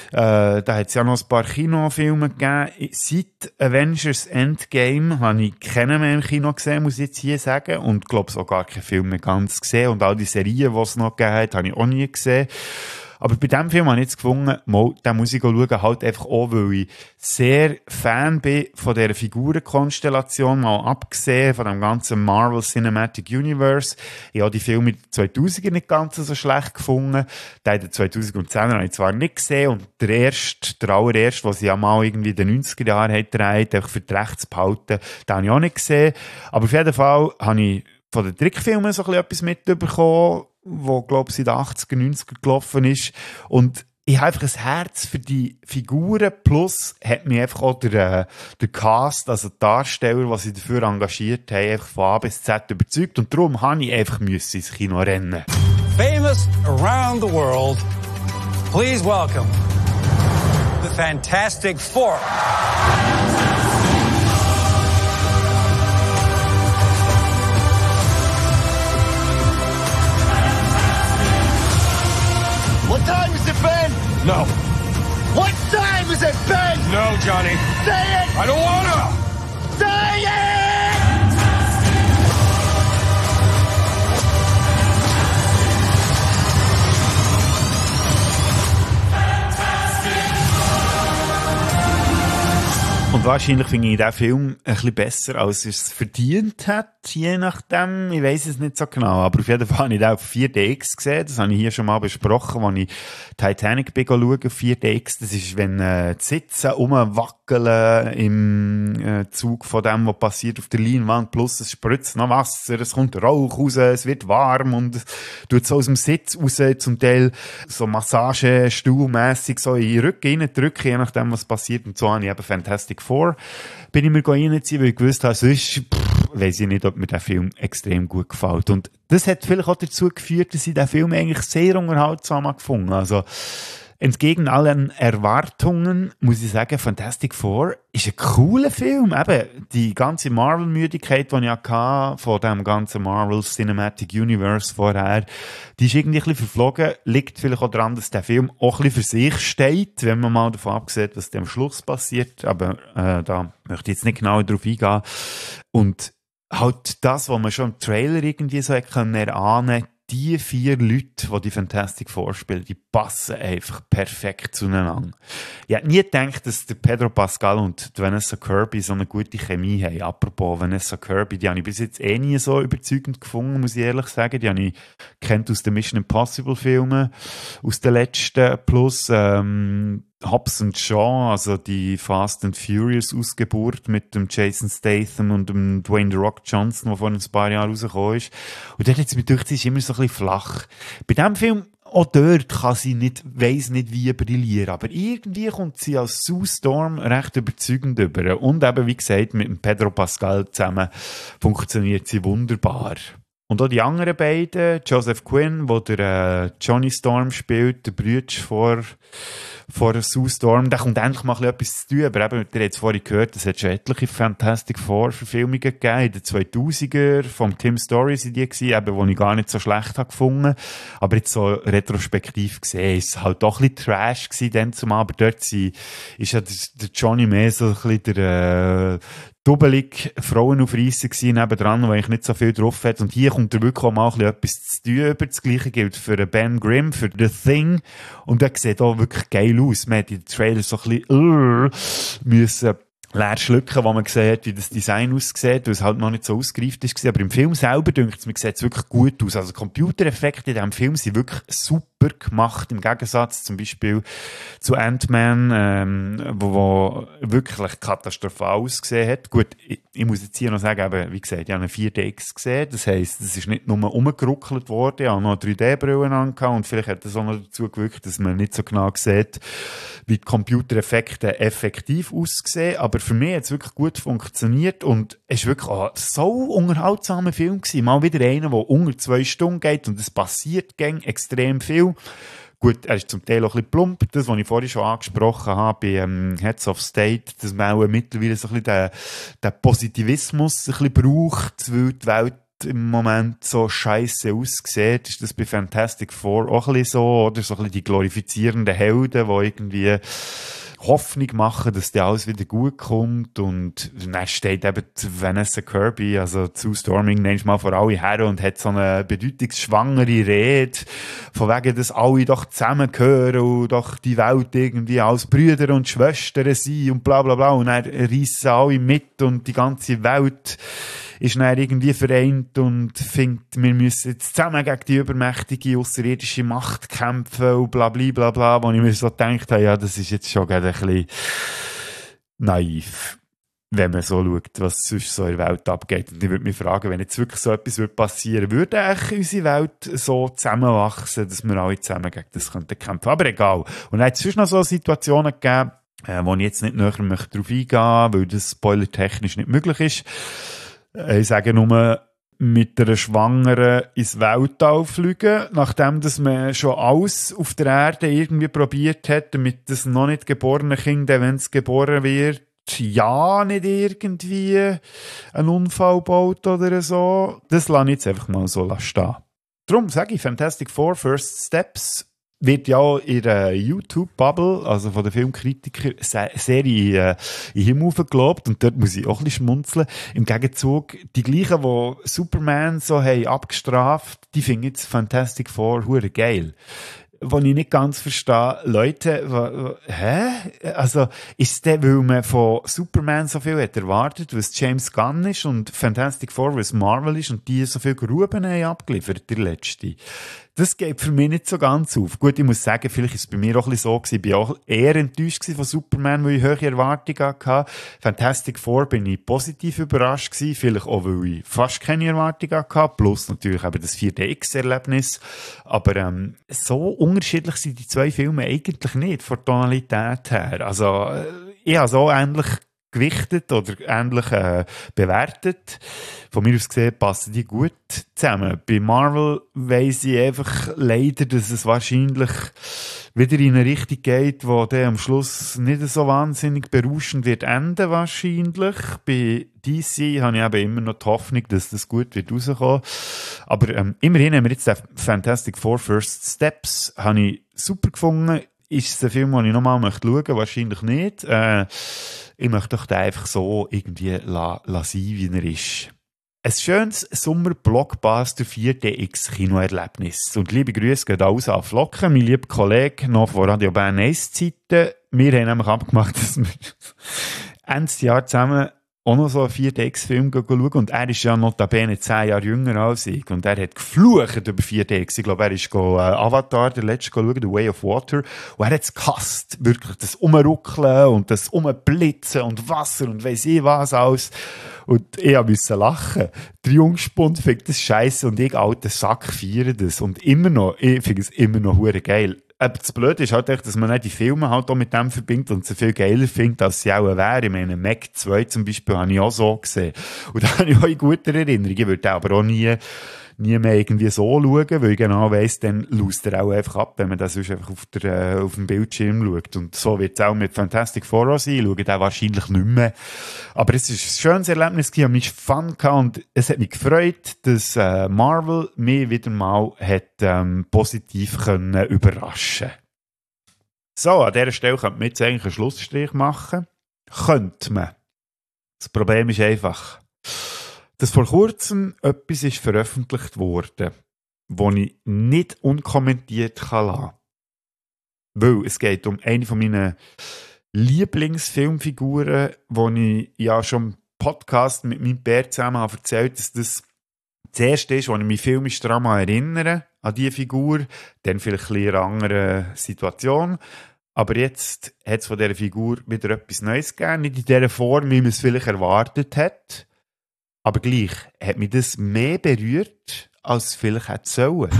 Äh, da hat es ja noch ein paar Kinofilme gegeben. Seit Avengers Endgame habe ich keinen mehr im Kino gesehen, muss ich jetzt hier sagen. Und glaube auch gar keinen Film mehr ganz gesehen. Und all die Serien, die es noch gegeben hat, habe ich auch nie gesehen. Aber bei diesem Film habe ich jetzt gefunden, mal, den muss ich schauen, halt einfach auch, weil ich sehr Fan bin von dieser Figurenkonstellation, mal abgesehen von dem ganzen Marvel Cinematic Universe. Ich habe die Filme in den zweitausender nicht ganz so schlecht gefunden. Den in den zweitausendzehner habe ich zwar nicht gesehen und der erste, der allererste, den sie ja mal irgendwie in den neunziger Jahren hat gedreht, einfach für die Rechte zu behalten, den habe ich auch nicht gesehen. Aber auf jeden Fall habe ich von den Trickfilmen so ein bisschen etwas mitbekommen, wo, glaube ich, in den achtziger, neunziger gelaufen ist. Und ich habe einfach ein Herz für die Figuren, plus hat mich einfach auch der, der Cast, also die Darsteller, die sie dafür engagiert haben, einfach von A bis Z überzeugt. Und darum habe ich einfach müssen ins Kino rennen. Famous around the world, please welcome the Fantastic Four. What time is it, Ben? No. What time is it, Ben? No, Johnny. Say it! I don't wanna! Say it! Und wahrscheinlich finde ich diesen Film ein bisschen besser, als er es verdient hat, je nachdem. Ich weiss es nicht so genau. Aber auf jeden Fall habe ich den auf vier D X gesehen. Das habe ich hier schon mal besprochen, als ich Titanic bin schauen auf vier D X. Das ist, wenn äh, die Sitze rumwackeln im äh, Zug von dem, was passiert auf der Leinwand. Plus es spritzt noch Wasser, es kommt Rauch raus, es wird warm und es tut so aus dem Sitz raus, zum Teil so Massagestuhlmässig so in den Rücken reindrücken, je nachdem, was passiert. Und so habe ich eben Fantastic Four bin ich mir reinziehen, weil ich gewusst habe, sonst weiss ich nicht, ob mir der Film extrem gut gefällt. Und das hat vielleicht auch dazu geführt, dass ich den Film eigentlich sehr unterhaltsam gefunden habe. Also, entgegen allen Erwartungen muss ich sagen, Fantastic Four ist ein cooler Film. Eben, die ganze Marvel-Müdigkeit, die ich hatte von dem ganzen Marvel Cinematic Universe vorher, die ist irgendwie ein bisschen verflogen. Liegt vielleicht auch daran, dass der Film auch ein bisschen für sich steht, wenn man mal davon absieht, was am Schluss passiert. Aber äh, da möchte ich jetzt nicht genau darauf eingehen. Und halt das, was man schon im Trailer irgendwie so erahnen konnte, die vier Leute, die die Fantastic Four spielen, die passen einfach perfekt zueinander. Ich hätte nie gedacht, dass der Pedro Pascal und die Vanessa Kirby so eine gute Chemie haben. Apropos Vanessa Kirby, die habe ich bis jetzt eh nie so überzeugend gefunden, muss ich ehrlich sagen. Die habe ich kennt aus den Mission Impossible Filmen, aus den letzten, plus ähm, Hobbs and Shaw, also die Fast and Furious Ausgeburt mit dem Jason Statham und dem Dwayne The Rock Johnson, der vor ein paar Jahren rausgekommen ist. Und dort hat es mir gedacht, sie ist immer so ein bisschen flach. Bei diesem Film, auch dort kann sie nicht, weiss nicht wie brillieren, aber irgendwie kommt sie als Sue Storm recht überzeugend über. Und eben, wie gesagt, mit dem Pedro Pascal zusammen funktioniert sie wunderbar. Und auch die anderen beiden, Joseph Quinn, der der äh, Johnny Storm spielt, der Bruder vor, vor Sue Storm, der kommt endlich mal etwas zu tun. Aber eben, ihr habt es vorhin gehört, es hat schon etliche Fantastic Four-Verfilmungen gegeben. In den zweitausender vom Tim Story sind die gewesen, eben, die ich gar nicht so schlecht habe gefunden. Aber jetzt so retrospektiv gesehen, ist es halt doch ein bisschen Trash gewesen, dann zumal. Aber dort sie, ist ja der, der Johnny mehr so ein bisschen der, äh, dubbelig Frauen auf Reisen gewesen, nebendran, wo ich nicht so viel drauf hat. Und hier kommt er wirklich auch mal etwas zu tun über. Das Gleiche gilt für Ben Grimm, für The Thing. Und der sieht auch wirklich geil aus. Man hat in den Trailer so ein bisschen uh, müssen leer schlucken, wo man gesehen hat, wie das Design aussieht, weil es halt noch nicht so ausgereift ist. Aber im Film selber, denke ich, mir sieht es wirklich gut aus. Also Computereffekte in diesem Film sind wirklich super gemacht, im Gegensatz zum Beispiel zu Ant-Man, ähm, wo, wo wirklich katastrophal ausgesehen hat. Gut, ich, ich muss jetzt hier noch sagen, eben, wie gesagt, ich habe eine vier D X gesehen. Das heisst, es ist nicht nur umgeruckelt worden, ich habe noch drei D-Brillen angehabt und vielleicht hat das auch noch dazu gewirkt, dass man nicht so genau sieht, wie die Computereffekte effektiv aussehen. Aber für mich hat es wirklich gut funktioniert und es war wirklich auch so unterhaltsamer Film gewesen. Mal wieder einer, der unter zwei Stunden geht und es passiert gäng extrem viel. Gut, er ist zum Teil auch ein bisschen plump. Das, was ich vorhin schon angesprochen habe, bei ähm, Heads of State, dass man auch mittlerweile so ein bisschen den, den Positivismus ein bisschen braucht, weil die Welt im Moment so scheiße aussieht, ist das bei Fantastic Four auch ein bisschen so, oder so ein bisschen die glorifizierenden Helden, die irgendwie Hoffnung machen, dass der alles wieder gut kommt. Und dann steht eben Vanessa Kirby, also zu Storming, nennst mal vor alle her und hat so eine bedeutungsschwangere Rede, von wegen, dass alle doch zusammengehören und doch die Welt irgendwie als Brüder und Schwestern sind und bla bla bla. Und dann reissen alle mit und die ganze Welt ist dann irgendwie vereint und findet, wir müssen jetzt zusammen gegen die übermächtige außerirdische Macht kämpfen und bla bla bla bla, wo ich mir so gedacht habe, ja, das ist jetzt schon ein bisschen naiv, wenn man so schaut, was sonst so in der Welt abgeht. Und ich würde mich fragen, wenn jetzt wirklich so etwas passieren würde, würde eigentlich unsere Welt so zusammenwachsen, dass wir alle zusammen gegen das könnten kämpfen. Aber egal. Und dann hat es sonst noch so Situationen gegeben, äh, wo ich jetzt nicht näher möchte darauf eingehen, weil das spoilertechnisch nicht möglich ist. Ich sage nur, mit einer Schwangeren ins Weltall fliegen, nachdem dass man schon alles auf der Erde irgendwie probiert hat, damit das noch nicht geborene Kind, wenn es geboren wird, ja nicht irgendwie einen Unfall baut oder so. Das lasse ich jetzt einfach mal so stehen. Darum sage ich, Fantastic Four First Steps wird ja in der YouTube-Bubble, also von den Filmkritikern, sehr, sehr in, äh, in Himmel gelobt. Und dort muss ich auch ein bisschen schmunzeln. Im Gegenzug, die gleichen, die Superman so haben abgestraft, die finden jetzt Fantastic Four hure geil. Was ich nicht ganz verstehe, Leute, hä? Also, ist es denn, weil man von Superman so viel hat erwartet, was James Gunn ist und Fantastic Four, was Marvel ist und die so viel Gruben haben abgeliefert, der letzte? Das geht für mich nicht so ganz auf. Gut, ich muss sagen, vielleicht ist es bei mir auch ein bisschen so gewesen. Ich war auch eher enttäuscht von Superman, weil ich hohe Erwartungen hatte. Fantastic Four bin ich positiv überrascht gewesen. Vielleicht auch, weil ich fast keine Erwartungen hatte. Plus natürlich eben das vier D X-Erlebnis. Aber ähm, so unterschiedlich sind die zwei Filme eigentlich nicht, von der Tonalität her. Also, ich habe so ähnlich gewichtet oder ähnlich äh, bewertet. Von mir aus gesehen passen die gut zusammen. Bei Marvel weiss ich einfach leider, dass es wahrscheinlich wieder in eine Richtung geht, wo der am Schluss nicht so wahnsinnig berauschend wird enden wahrscheinlich. Bei D C habe ich eben immer noch die Hoffnung, dass das gut wird rauskommen. Aber ähm, immerhin haben wir jetzt den Fantastic Four First Steps, habe ich super gefunden. Ist es ein Film, den ich nochmal schauen möchte? Wahrscheinlich nicht. Äh, ich möchte doch den einfach so irgendwie la, la sein, wie er ist. Ein schönes Sommer-Blockbuster vier D X-Kinoerlebnis. Und liebe Grüße gehen raus an Flocken, mein lieber Kollege, noch von Radio Bern eins Zeiten. Wir haben nämlich abgemacht, dass wir Ende Jahr zusammen auch noch so einen vier D X-Film schauen. Und er ist ja notabene zehn Jahre jünger als ich. Und er hat geflucht über vier D X. Ich glaube, er ist go, äh, Avatar, der letzte, schauen, The Way of Water. Und er hat es gehasst. Wirklich, das Umruckeln und das Umblitzen und Wasser und weiss ich was alles. Und ich musste lachen. Der Jungspund findet das scheiße und ich, alter Sack, feiere das. Und immer noch, ich finde es immer noch hure geil. Aber das Blöde ist halt echt, dass man nicht die Filme halt auch mit dem verbindet und sie viel geiler findet, als sie auch wären. Ich meine, Meg zwei zum Beispiel habe ich auch so gesehen. Und da habe ich auch in guter Erinnerung. Ich würde aber auch nie, nie mehr irgendwie so schauen, weil ich genau weiss, dann löst er auch einfach ab, wenn man das sonst einfach auf, der, äh, auf dem Bildschirm schaut. Und so wird es auch mit Fantastic Four sein. Ich schaue den wahrscheinlich nicht mehr. Aber es ist ein schönes Erlebnis, ich habe mich Fun gehabt und es hat mich gefreut, dass äh, Marvel mich wieder mal hat, ähm, positiv können überraschen. So, an dieser Stelle könnte man jetzt eigentlich einen Schlussstrich machen. Könnte man. Das Problem ist einfach, dass vor kurzem etwas ist veröffentlicht wurde, das ich nicht unkommentiert kann lassen. Weil es geht um eine von meinen Lieblingsfilmfiguren, die ich ja schon im Podcast mit meinem Bär zusammen habe erzählt, dass das das erste ist, wo ich mich filmisch daran erinnere, an diese Figur, dann vielleicht ein bisschen in einer anderen Situation. Aber jetzt hat es von dieser Figur wieder etwas Neues gegeben, nicht in der Form, wie man es vielleicht erwartet hat. Aber gleich hat mich das mehr berührt, als es vielleicht hätte sollen.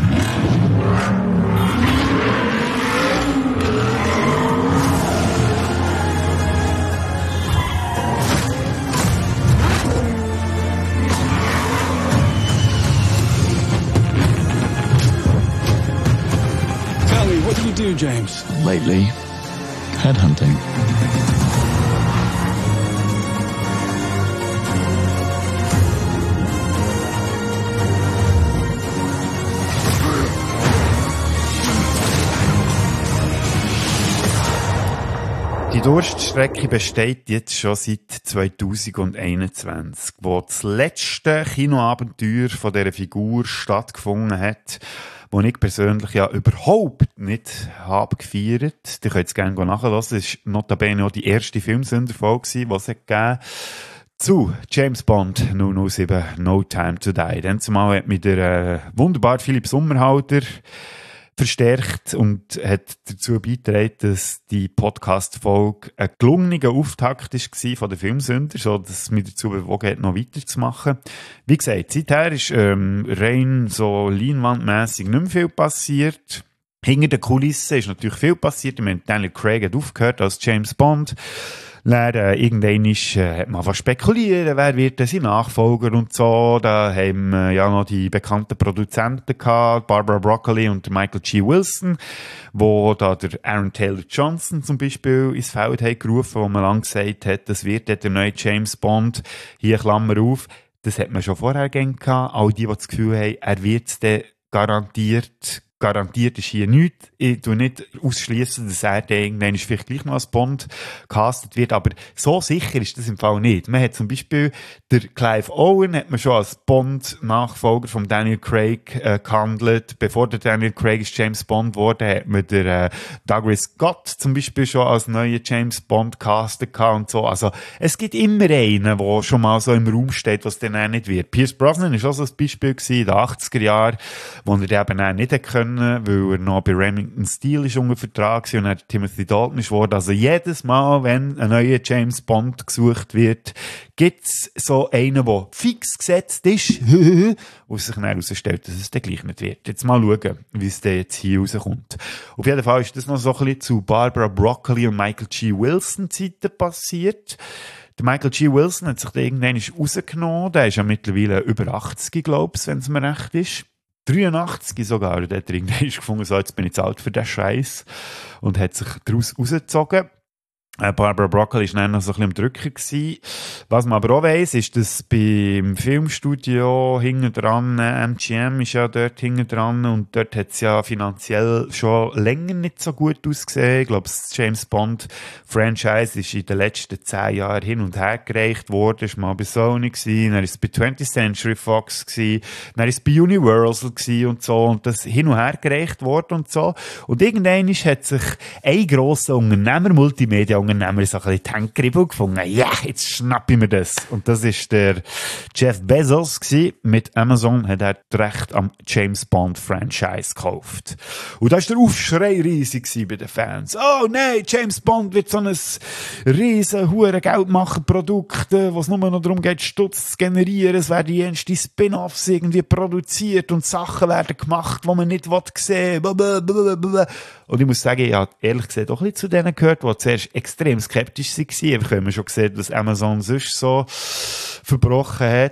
Tell me, what do you do, James? Lately, headhunting. Die Durststrecke besteht jetzt schon seit zwanzig einundzwanzig, wo das letzte Kinoabenteuer von dieser Figur stattgefunden hat, wo ich persönlich ja überhaupt nicht habe gefeiert. Ihr könnt es gerne nachhören. Das war notabene auch die erste Filmsünderfolge, die es gegeben hat. Zu James Bond null null sieben No Time to Die. Dann zumal hat mich der äh, wunderbare Philipp Sommerhalder verstärkt und hat dazu beigetragen, dass die Podcast-Folge ein gelungener Auftakt war von den Filmsünder, so dass es mich dazu bewogen hat, noch weiterzumachen. Wie gesagt, seither ist ähm, rein so leinwandmässig nicht mehr viel passiert. Hinter den Kulissen ist natürlich viel passiert. Ich meine, Daniel Craig hat aufgehört als James Bond. Dann, äh, irgendwann ist, äh, hat man fast spekulieren, wer wird denn sein Nachfolger und so. Da haben wir äh, ja noch die bekannten Produzenten gehabt, Barbara Broccoli und Michael G. Wilson, wo da der Aaron Taylor Johnson zum Beispiel ins Feld hat gerufen, wo man lang gesagt hat, das wird der neue James Bond. Hier Klammer auf, das hat man schon vorher gegeben gehabt. All die, die das Gefühl haben, er wird es dann garantiert Garantiert ist hier nichts. Ich tue nicht ausschließen, dass er dann irgendwann vielleicht gleich noch als Bond gecastet wird, aber so sicher ist das im Fall nicht. Man hat zum Beispiel der Clive Owen hat man schon als Bond-Nachfolger von Daniel Craig äh, gehandelt. Bevor der Daniel Craig ist James Bond wurde, hat man der äh, Douglas Scott zum Beispiel schon als neuer James Bond castet und so. Also es gibt immer einen, der schon mal so im Raum steht, was dann auch nicht wird. Pierce Brosnan ist auch so ein Beispiel gewesen, in den achtziger Jahren, wo er eben auch nicht können, weil er noch bei Remington Steele ist unter Vertrag war und dann Timothy Dalton ist worden. Also jedes Mal, wenn ein neuer James Bond gesucht wird, gibt es so einen, der fix gesetzt ist und sich dann herausstellt, dass es dann gleich nicht wird. Jetzt mal schauen, wie es dann jetzt hier rauskommt. Auf jeden Fall ist das noch so ein bisschen zu Barbara Broccoli und Michael G. Wilson Zeiten passiert. Der Michael G. Wilson hat sich da irgendwann rausgenommen. Der ist ja mittlerweile über achtzig, glaube ich, wenn es mir recht ist. dreiundachtzig sogar, der hat irgendwann gefunden, so, jetzt bin ich zu alt für den Scheiß und hat sich daraus rausgezogen. Äh, Barbara Broccoli war dann noch so ein bisschen am Drücker gewesen. Was man aber auch weiss, ist, dass beim Filmstudio hinten dran, M G M ist ja dort hinten dran und dort hat es ja finanziell schon länger nicht so gut ausgesehen. Ich glaube, das James Bond Franchise ist in den letzten zehn Jahren hin und her gereicht worden. Es war mal bei Sony gewesen, dann ist es bei twentieth Century Fox gewesen, dann ist es bei Universal gewesen und so und das hin und her gereicht worden und so. Und irgendwann hat sich ein grosser Unternehmer, Multimedia Unternehmer so ein bisschen die Hände gerieben und gefunden, ja, yeah, jetzt schnapp ich mir das. Und das ist der Jeff Bezos gewesen. Mit Amazon hat er das Recht am James Bond Franchise gekauft. Und da war der Aufschrei riesig bei den Fans. Oh nein, James Bond wird so ein riesen, hure Geldmacher-Produkt, wo es nur noch darum geht, Stutz zu generieren. Es werden die ersten Spin-Offs irgendwie produziert und Sachen werden gemacht, die man nicht sehen will. Und ich muss sagen, ich habe ehrlich gesagt auch ein bisschen zu denen gehört, die zuerst extrem skeptisch waren. Einfach wenn man schon gesehen, was Amazon sonst so verbrochen hat.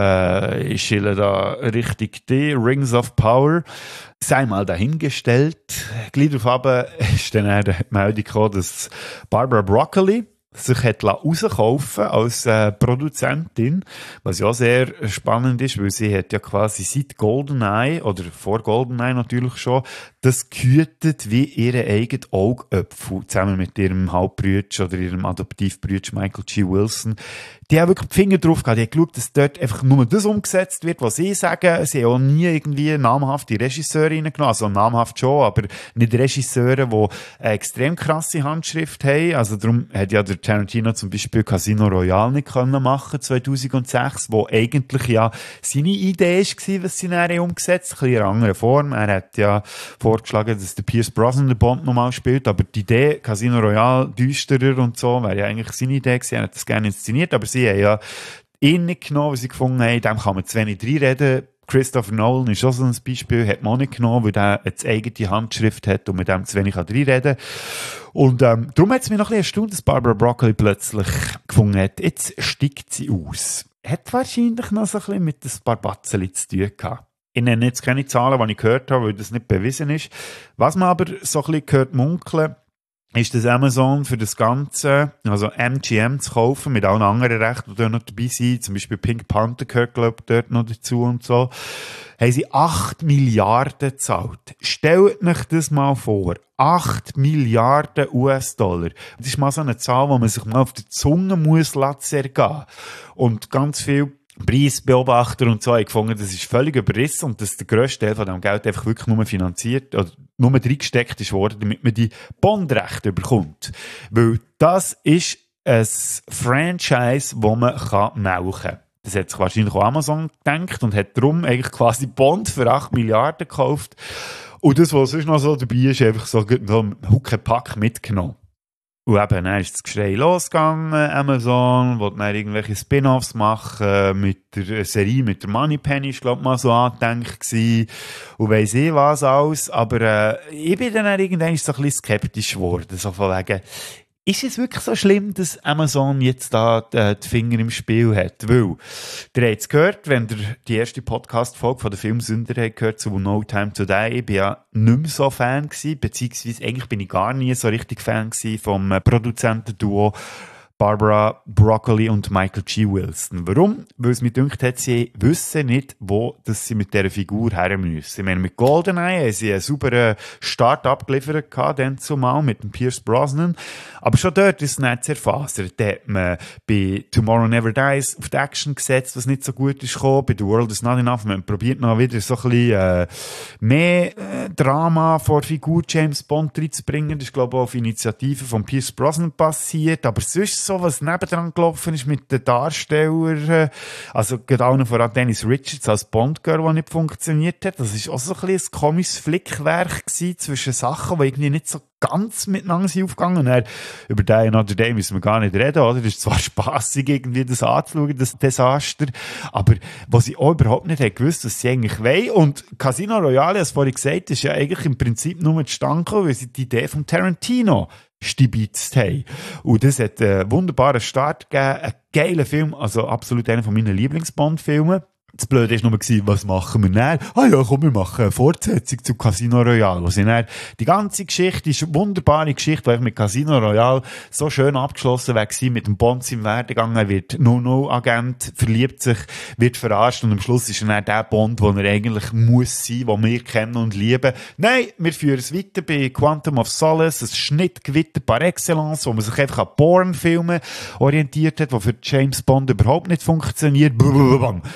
Äh, ich schiele da richtig die Rings of Power. Sei mal dahingestellt. Gleich darauf ist dann eine Meldung gekommen, dass Barbara Broccoli sich hat rauskaufen als äh, Produzentin, was ja auch sehr spannend ist, weil sie hat ja quasi seit GoldenEye, oder vor GoldenEye natürlich schon, das gehütet wie ihre eigenen Augäpfel, zusammen mit ihrem Halbbrüder oder ihrem Adoptivbrüder Michael G. Wilson. Die haben wirklich die Finger drauf gehabt, die haben geschaut, dass dort einfach nur das umgesetzt wird, was sie sagen. Sie haben auch nie irgendwie namhafte Regisseure reingenommen, also namhaft schon, aber nicht Regisseure, die eine extrem krasse Handschrift haben. Also darum hat ja der Tarantino zum Beispiel Casino Royale nicht können machen zweitausendsechs, wo eigentlich ja seine Idee war, was sie dann umgesetzt haben, ein bisschen in einer anderen Form. Er hat ja vorgeschlagen, dass der Pierce Brosnan den Bond nochmal spielt, aber die Idee, Casino Royale düsterer und so, wäre ja eigentlich seine Idee gewesen. Er hat das gerne inszeniert, aber sie haben ja ihn nicht genommen, weil sie gefunden haben, dem kann man zu wenig reinreden. Christopher Nolan ist auch so ein Beispiel, hat man auch nicht genommen, weil er eine eigene Handschrift hat und mit dem zu wenig reinreden kann. Und ähm, darum hat es mich noch ein bisschen erstaunt, dass Barbara Broccoli plötzlich gefunden hat, jetzt steigt sie aus. Hat wahrscheinlich noch so ein bisschen mit ein paar Batzeli zu tun gehabt. Ich nenne jetzt keine Zahlen, die ich gehört habe, weil das nicht bewiesen ist. Was man aber so ein bisschen gehört munkeln, ist das Amazon für das Ganze, also M G M zu kaufen, mit allen anderen Rechten, die dort noch dabei sind, zum Beispiel Pink Panther gehört, glaube ich, dort noch dazu und so, haben sie acht Milliarden gezahlt. Stellt euch das mal vor. acht Milliarden U S-Dollar. Das ist mal so eine Zahl, die man sich mal auf die Zunge muss zergehen. Und ganz viel Preisbeobachter und so haben gefunden, das ist völlig überrissen und dass der grösste Teil von diesem Geld einfach wirklich nur finanziert oder nur reingesteckt ist worden, damit man die Bondrechte bekommt. Weil das ist ein Franchise, das man kann melken kann. Das hat sich wahrscheinlich auch Amazon gedacht und hat darum eigentlich quasi Bond für acht Milliarden gekauft. Und das, was sonst noch so dabei ist, einfach so einen Huckepack mitgenommen. Und eben, dann ist das Geschrei losgegangen, Amazon, wollte dann irgendwelche Spin-Offs machen, mit der Serie, mit der Moneypenny, ist, glaube ich, mal so angedenkt gewesen. Und weiss ich was alles. Aber, äh, ich bin dann irgendwann so ein bisschen skeptisch geworden, so von wegen, ist es wirklich so schlimm, dass Amazon jetzt da die, die Finger im Spiel hat? Weil, ihr habt es gehört, wenn ihr die erste Podcast-Folge von der Filmsünder habt gehört, zu No Time to Die, ich bin ja nicht mehr so Fan gewesen, beziehungsweise eigentlich bin ich gar nie so richtig Fan gewesen vom Produzentenduo Barbara Broccoli und Michael G. Wilson. Warum? Weil es mir gedacht hat, sie wissen nicht, wo dass sie mit dieser Figur her müssen. Ich meine, mit GoldenEye haben sie einen sauberen Start abgeliefert gehabt, dann zumal mit dem Pierce Brosnan. Aber schon dort ist es nicht zerfasert. Da hat man bei Tomorrow Never Dies auf die Action gesetzt, was nicht so gut ist gekommen. Bei The World Is Not Enough. Man probiert noch wieder so ein bisschen äh, mehr äh, Drama vor Figur James Bond reinzubringen. Das ist, glaube ich, auf Initiative von Pierce Brosnan passiert. Aber sonst so, was nebendran gelaufen ist mit den Darstellern, also gerade auch noch vor allem Dennis Richards als Bond-Girl, die nicht funktioniert hat. Das war auch so ein bisschen ein komisches Flickwerk gewesen zwischen Sachen, die irgendwie nicht so ganz miteinander sind aufgegangen. Dann, über Die Another Day müssen wir gar nicht reden, oder? Das ist zwar spassig, irgendwie das anzuschauen, das Desaster, aber was sie auch überhaupt nicht haben gewusst, was sie eigentlich wollen. Und Casino Royale, als vorhin gesagt, ist ja eigentlich im Prinzip nur zustande gekommen, weil sie die Idee von Tarantino stibitzt haben. Und das hat einen wunderbaren Start gegeben, einen geilen Film, also absolut einer von meinen Lieblings-Bond-Filmen. Das Blöde war nur, was machen wir dann? Ah ja, komm, wir machen eine Fortsetzung zu Casino Royale. Also dann, die ganze Geschichte ist eine wunderbare Geschichte, die mit Casino Royale so schön abgeschlossen war, mit dem Bond im Werdegang. Er wird No-No-Agent, verliebt sich, wird verarscht und am Schluss ist er dann der Bond, den er eigentlich muss sein, den wir kennen und lieben. Nein, wir führen es weiter bei Quantum of Solace, ein Schnittgewitter par excellence, wo man sich einfach an Bourne-Filmen orientiert hat, die für James Bond überhaupt nicht funktioniert, wo ja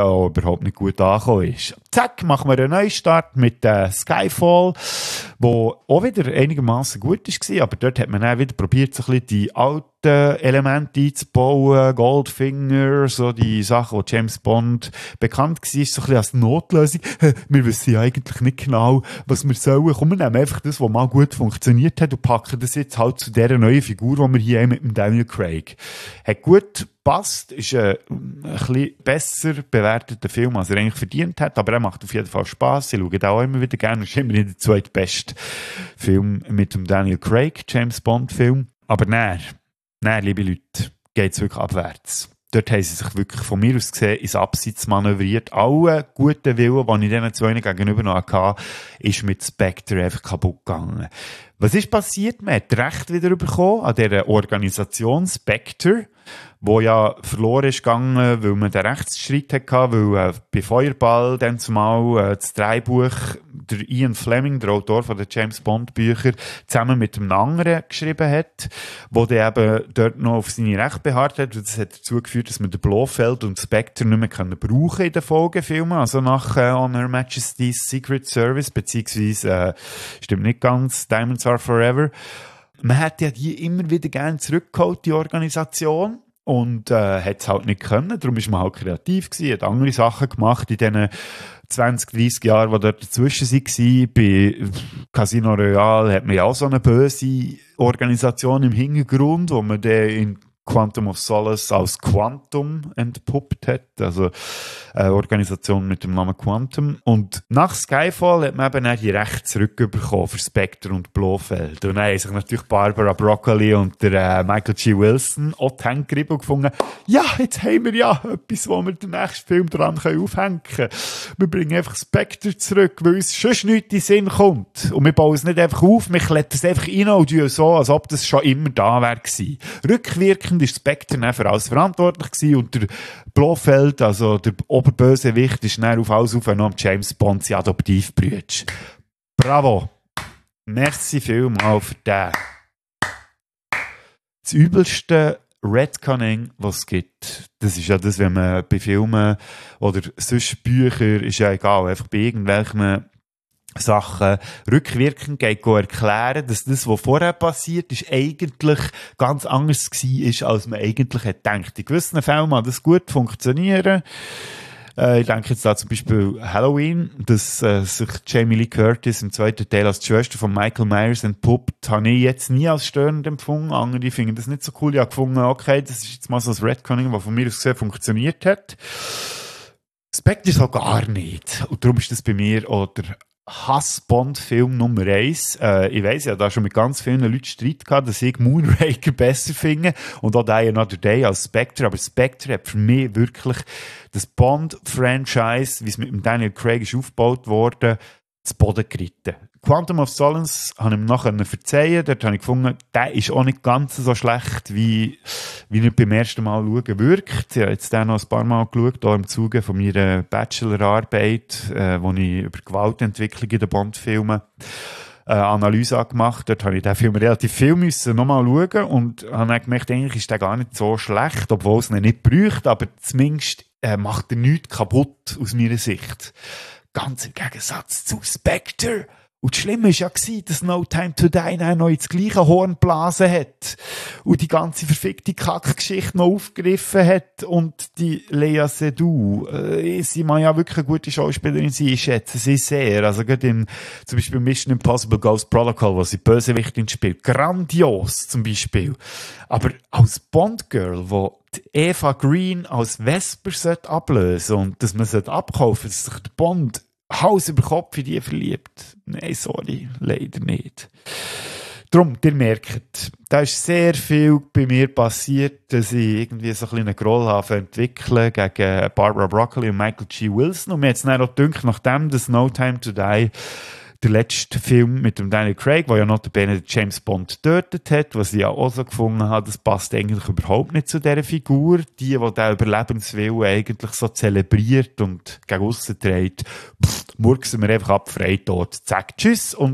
ja auch überhaupt nicht gut angekommen ist. Zack, machen wir einen Neustart mit äh, Skyfall, wo auch wieder einigermaßen gut war, aber dort hat man dann wieder probiert, so ein bisschen die alten Elemente einzubauen, Goldfinger, so die Sachen, wo James Bond bekannt war, so ein bisschen als Notlösung. Wir wissen ja eigentlich nicht genau, was wir sollen. Komm, wir nehmen einfach das, was mal gut funktioniert hat und packen das jetzt halt zu dieser neuen Figur, die wir hier haben mit dem Daniel Craig. Hat gut passt, ist ein, ein bisschen besser bewerteter Film, als er eigentlich verdient hat, aber er macht auf jeden Fall Spass. Ich schaue den auch immer wieder gerne. Es ist immerhin der zweitbeste Film mit dem Daniel Craig, James Bond Film. Aber näher, näher, liebe Leute, geht es wirklich abwärts. Dort haben sie sich wirklich von mir aus gesehen ins Abseits manövriert. Alle guten Willen, die ich diesen zwei gegenüber noch hatte, ist mit Spectre einfach kaputt gegangen. Was ist passiert? Man hat Recht wieder bekommen an dieser Organisation Spectre, wo ja verloren ist gegangen, weil man den Rechtsstreit hatte, weil äh, bei Feuerball dann zumal äh, das Drehbuch der Ian Fleming, der Autor von den James Bond Büchern, zusammen mit einem anderen geschrieben hat, wo der eben dort noch auf seine Rechte beharrt hat. Und das hat dazu geführt, dass man den Blofeld und Spectre nicht mehr können brauchen in den Folgefilmen, also nach äh, On Her Majesty's Secret Service, beziehungsweise, äh, stimmt nicht ganz, Diamonds Are Forever. Man hat ja die immer wieder gerne zurückgeholt, die Organisation. Und äh, hat es halt nicht können, darum war man halt kreativ gewesen, hat andere Sachen gemacht in diesen zwanzig, dreissig Jahren, die dort dazwischen waren. Bei Casino Royale hat man ja auch so eine böse Organisation im Hintergrund, wo man dann in Quantum of Solace als Quantum entpuppt hat, also eine Organisation mit dem Namen Quantum. Und nach Skyfall hat man eben auch die Rechte zurückbekommen für Spectre und Blofeld. Und dann haben sich natürlich Barbara Broccoli und der äh, Michael G. Wilson auch die Hände gerieben und gefunden, ja, jetzt haben wir ja etwas, wo wir den nächsten Film dran können aufhängen können. Wir bringen einfach Spectre zurück, weil uns sonst nichts in den Sinn kommt. Und wir bauen es nicht einfach auf, wir klettern es einfach rein und tun so, als ob das schon immer da wäre gewesen. Rückwirkend ist Spectre dann für alles verantwortlich gewesen und der Blofeld, also der Oberbösewicht, ist dann auf alles aufgenommen, James Bond, sein Adoptivbrüder. Bravo! Merci vielmals für den. Das übelste Retconning, was es gibt, das ist ja das, wenn man bei Filmen oder sonst Büchern, ist ja egal, einfach bei irgendwelchen Sachen rückwirkend geht erklären, dass das, was vorher passiert ist, eigentlich ganz anders war, als man eigentlich hat gedacht. In gewissen Fällen mag das gut funktionieren. Äh, ich denke jetzt da zum Beispiel Halloween, dass äh, sich Jamie Lee Curtis im zweiten Teil als die Schwester von Michael Myers entpuppt, habe ich jetzt nie als störend empfunden. Andere finden das nicht so cool. Ich habe gefunden, okay, das ist jetzt mal so ein Retconning, das von mir aus gesehen funktioniert hat. Spectre so gar nicht. Und darum ist das bei mir oder Hass-Bond-Film Nummer eins. Äh, ich weiss ja, da schon mit ganz vielen Leuten Streit gehabt, dass ich Moonraker besser finde und auch Die Another Day als Spectre, aber Spectre hat für mich wirklich das Bond-Franchise, wie es mit dem Daniel Craig ist aufgebaut worden, zu Boden geritten. Quantum of Solace habe ich ihm noch verzeihen. Dort habe ich gefunden, der ist auch nicht ganz so schlecht, wie, wie er beim ersten Mal schauen wirkt. Ich habe jetzt den noch ein paar Mal geschaut, auch im Zuge von meiner Bachelorarbeit, äh, wo ich über Gewaltentwicklung in den Bond-Filmen äh, Analyse gemacht habe. Dort habe ich den Film relativ viel müssen nochmal schauen und habe dann gemerkt, eigentlich ist der gar nicht so schlecht, obwohl es ihn nicht bräuchte, aber zumindest äh, macht er nichts kaputt aus meiner Sicht. Ganz im Gegensatz zu Spectre. Und das Schlimme war ja, dass No Time to Die noch ins gleiche Horn geblasen hat. Und die ganze verfickte Kackgeschichte noch aufgegriffen hat. Und die Lea Seydoux, äh, sie mag ja wirklich eine gute Schauspielerin sein, ich schätze sie sehr. Also gerade in, zum Beispiel Mission Impossible Ghost Protocol, wo sie Bösewichtin spielt. Grandios, zum Beispiel. Aber als Bond-Girl, wo die Eva Green als Vesper ablösen sollte und dass man sie abkaufen, dass sich der Bond Hals über Kopf in die verliebt. Nein, sorry, leider nicht. Darum, ihr merkt, da ist sehr viel bei mir passiert, dass ich irgendwie so ein bisschen einen Groll habe entwickeln gegen Barbara Broccoli und Michael G. Wilson. Und mir hat es dann auch gedacht, nachdem das No Time to Die der letzte Film mit dem Daniel Craig, der ja notabene James Bond getötet hat, was ich ja auch so gefunden habe, das passt eigentlich überhaupt nicht zu dieser Figur. Die, die den Überlebenswillen eigentlich so zelebriert und gegen aussen trägt, murksen wir einfach ab, frei tot, zack, tschüss und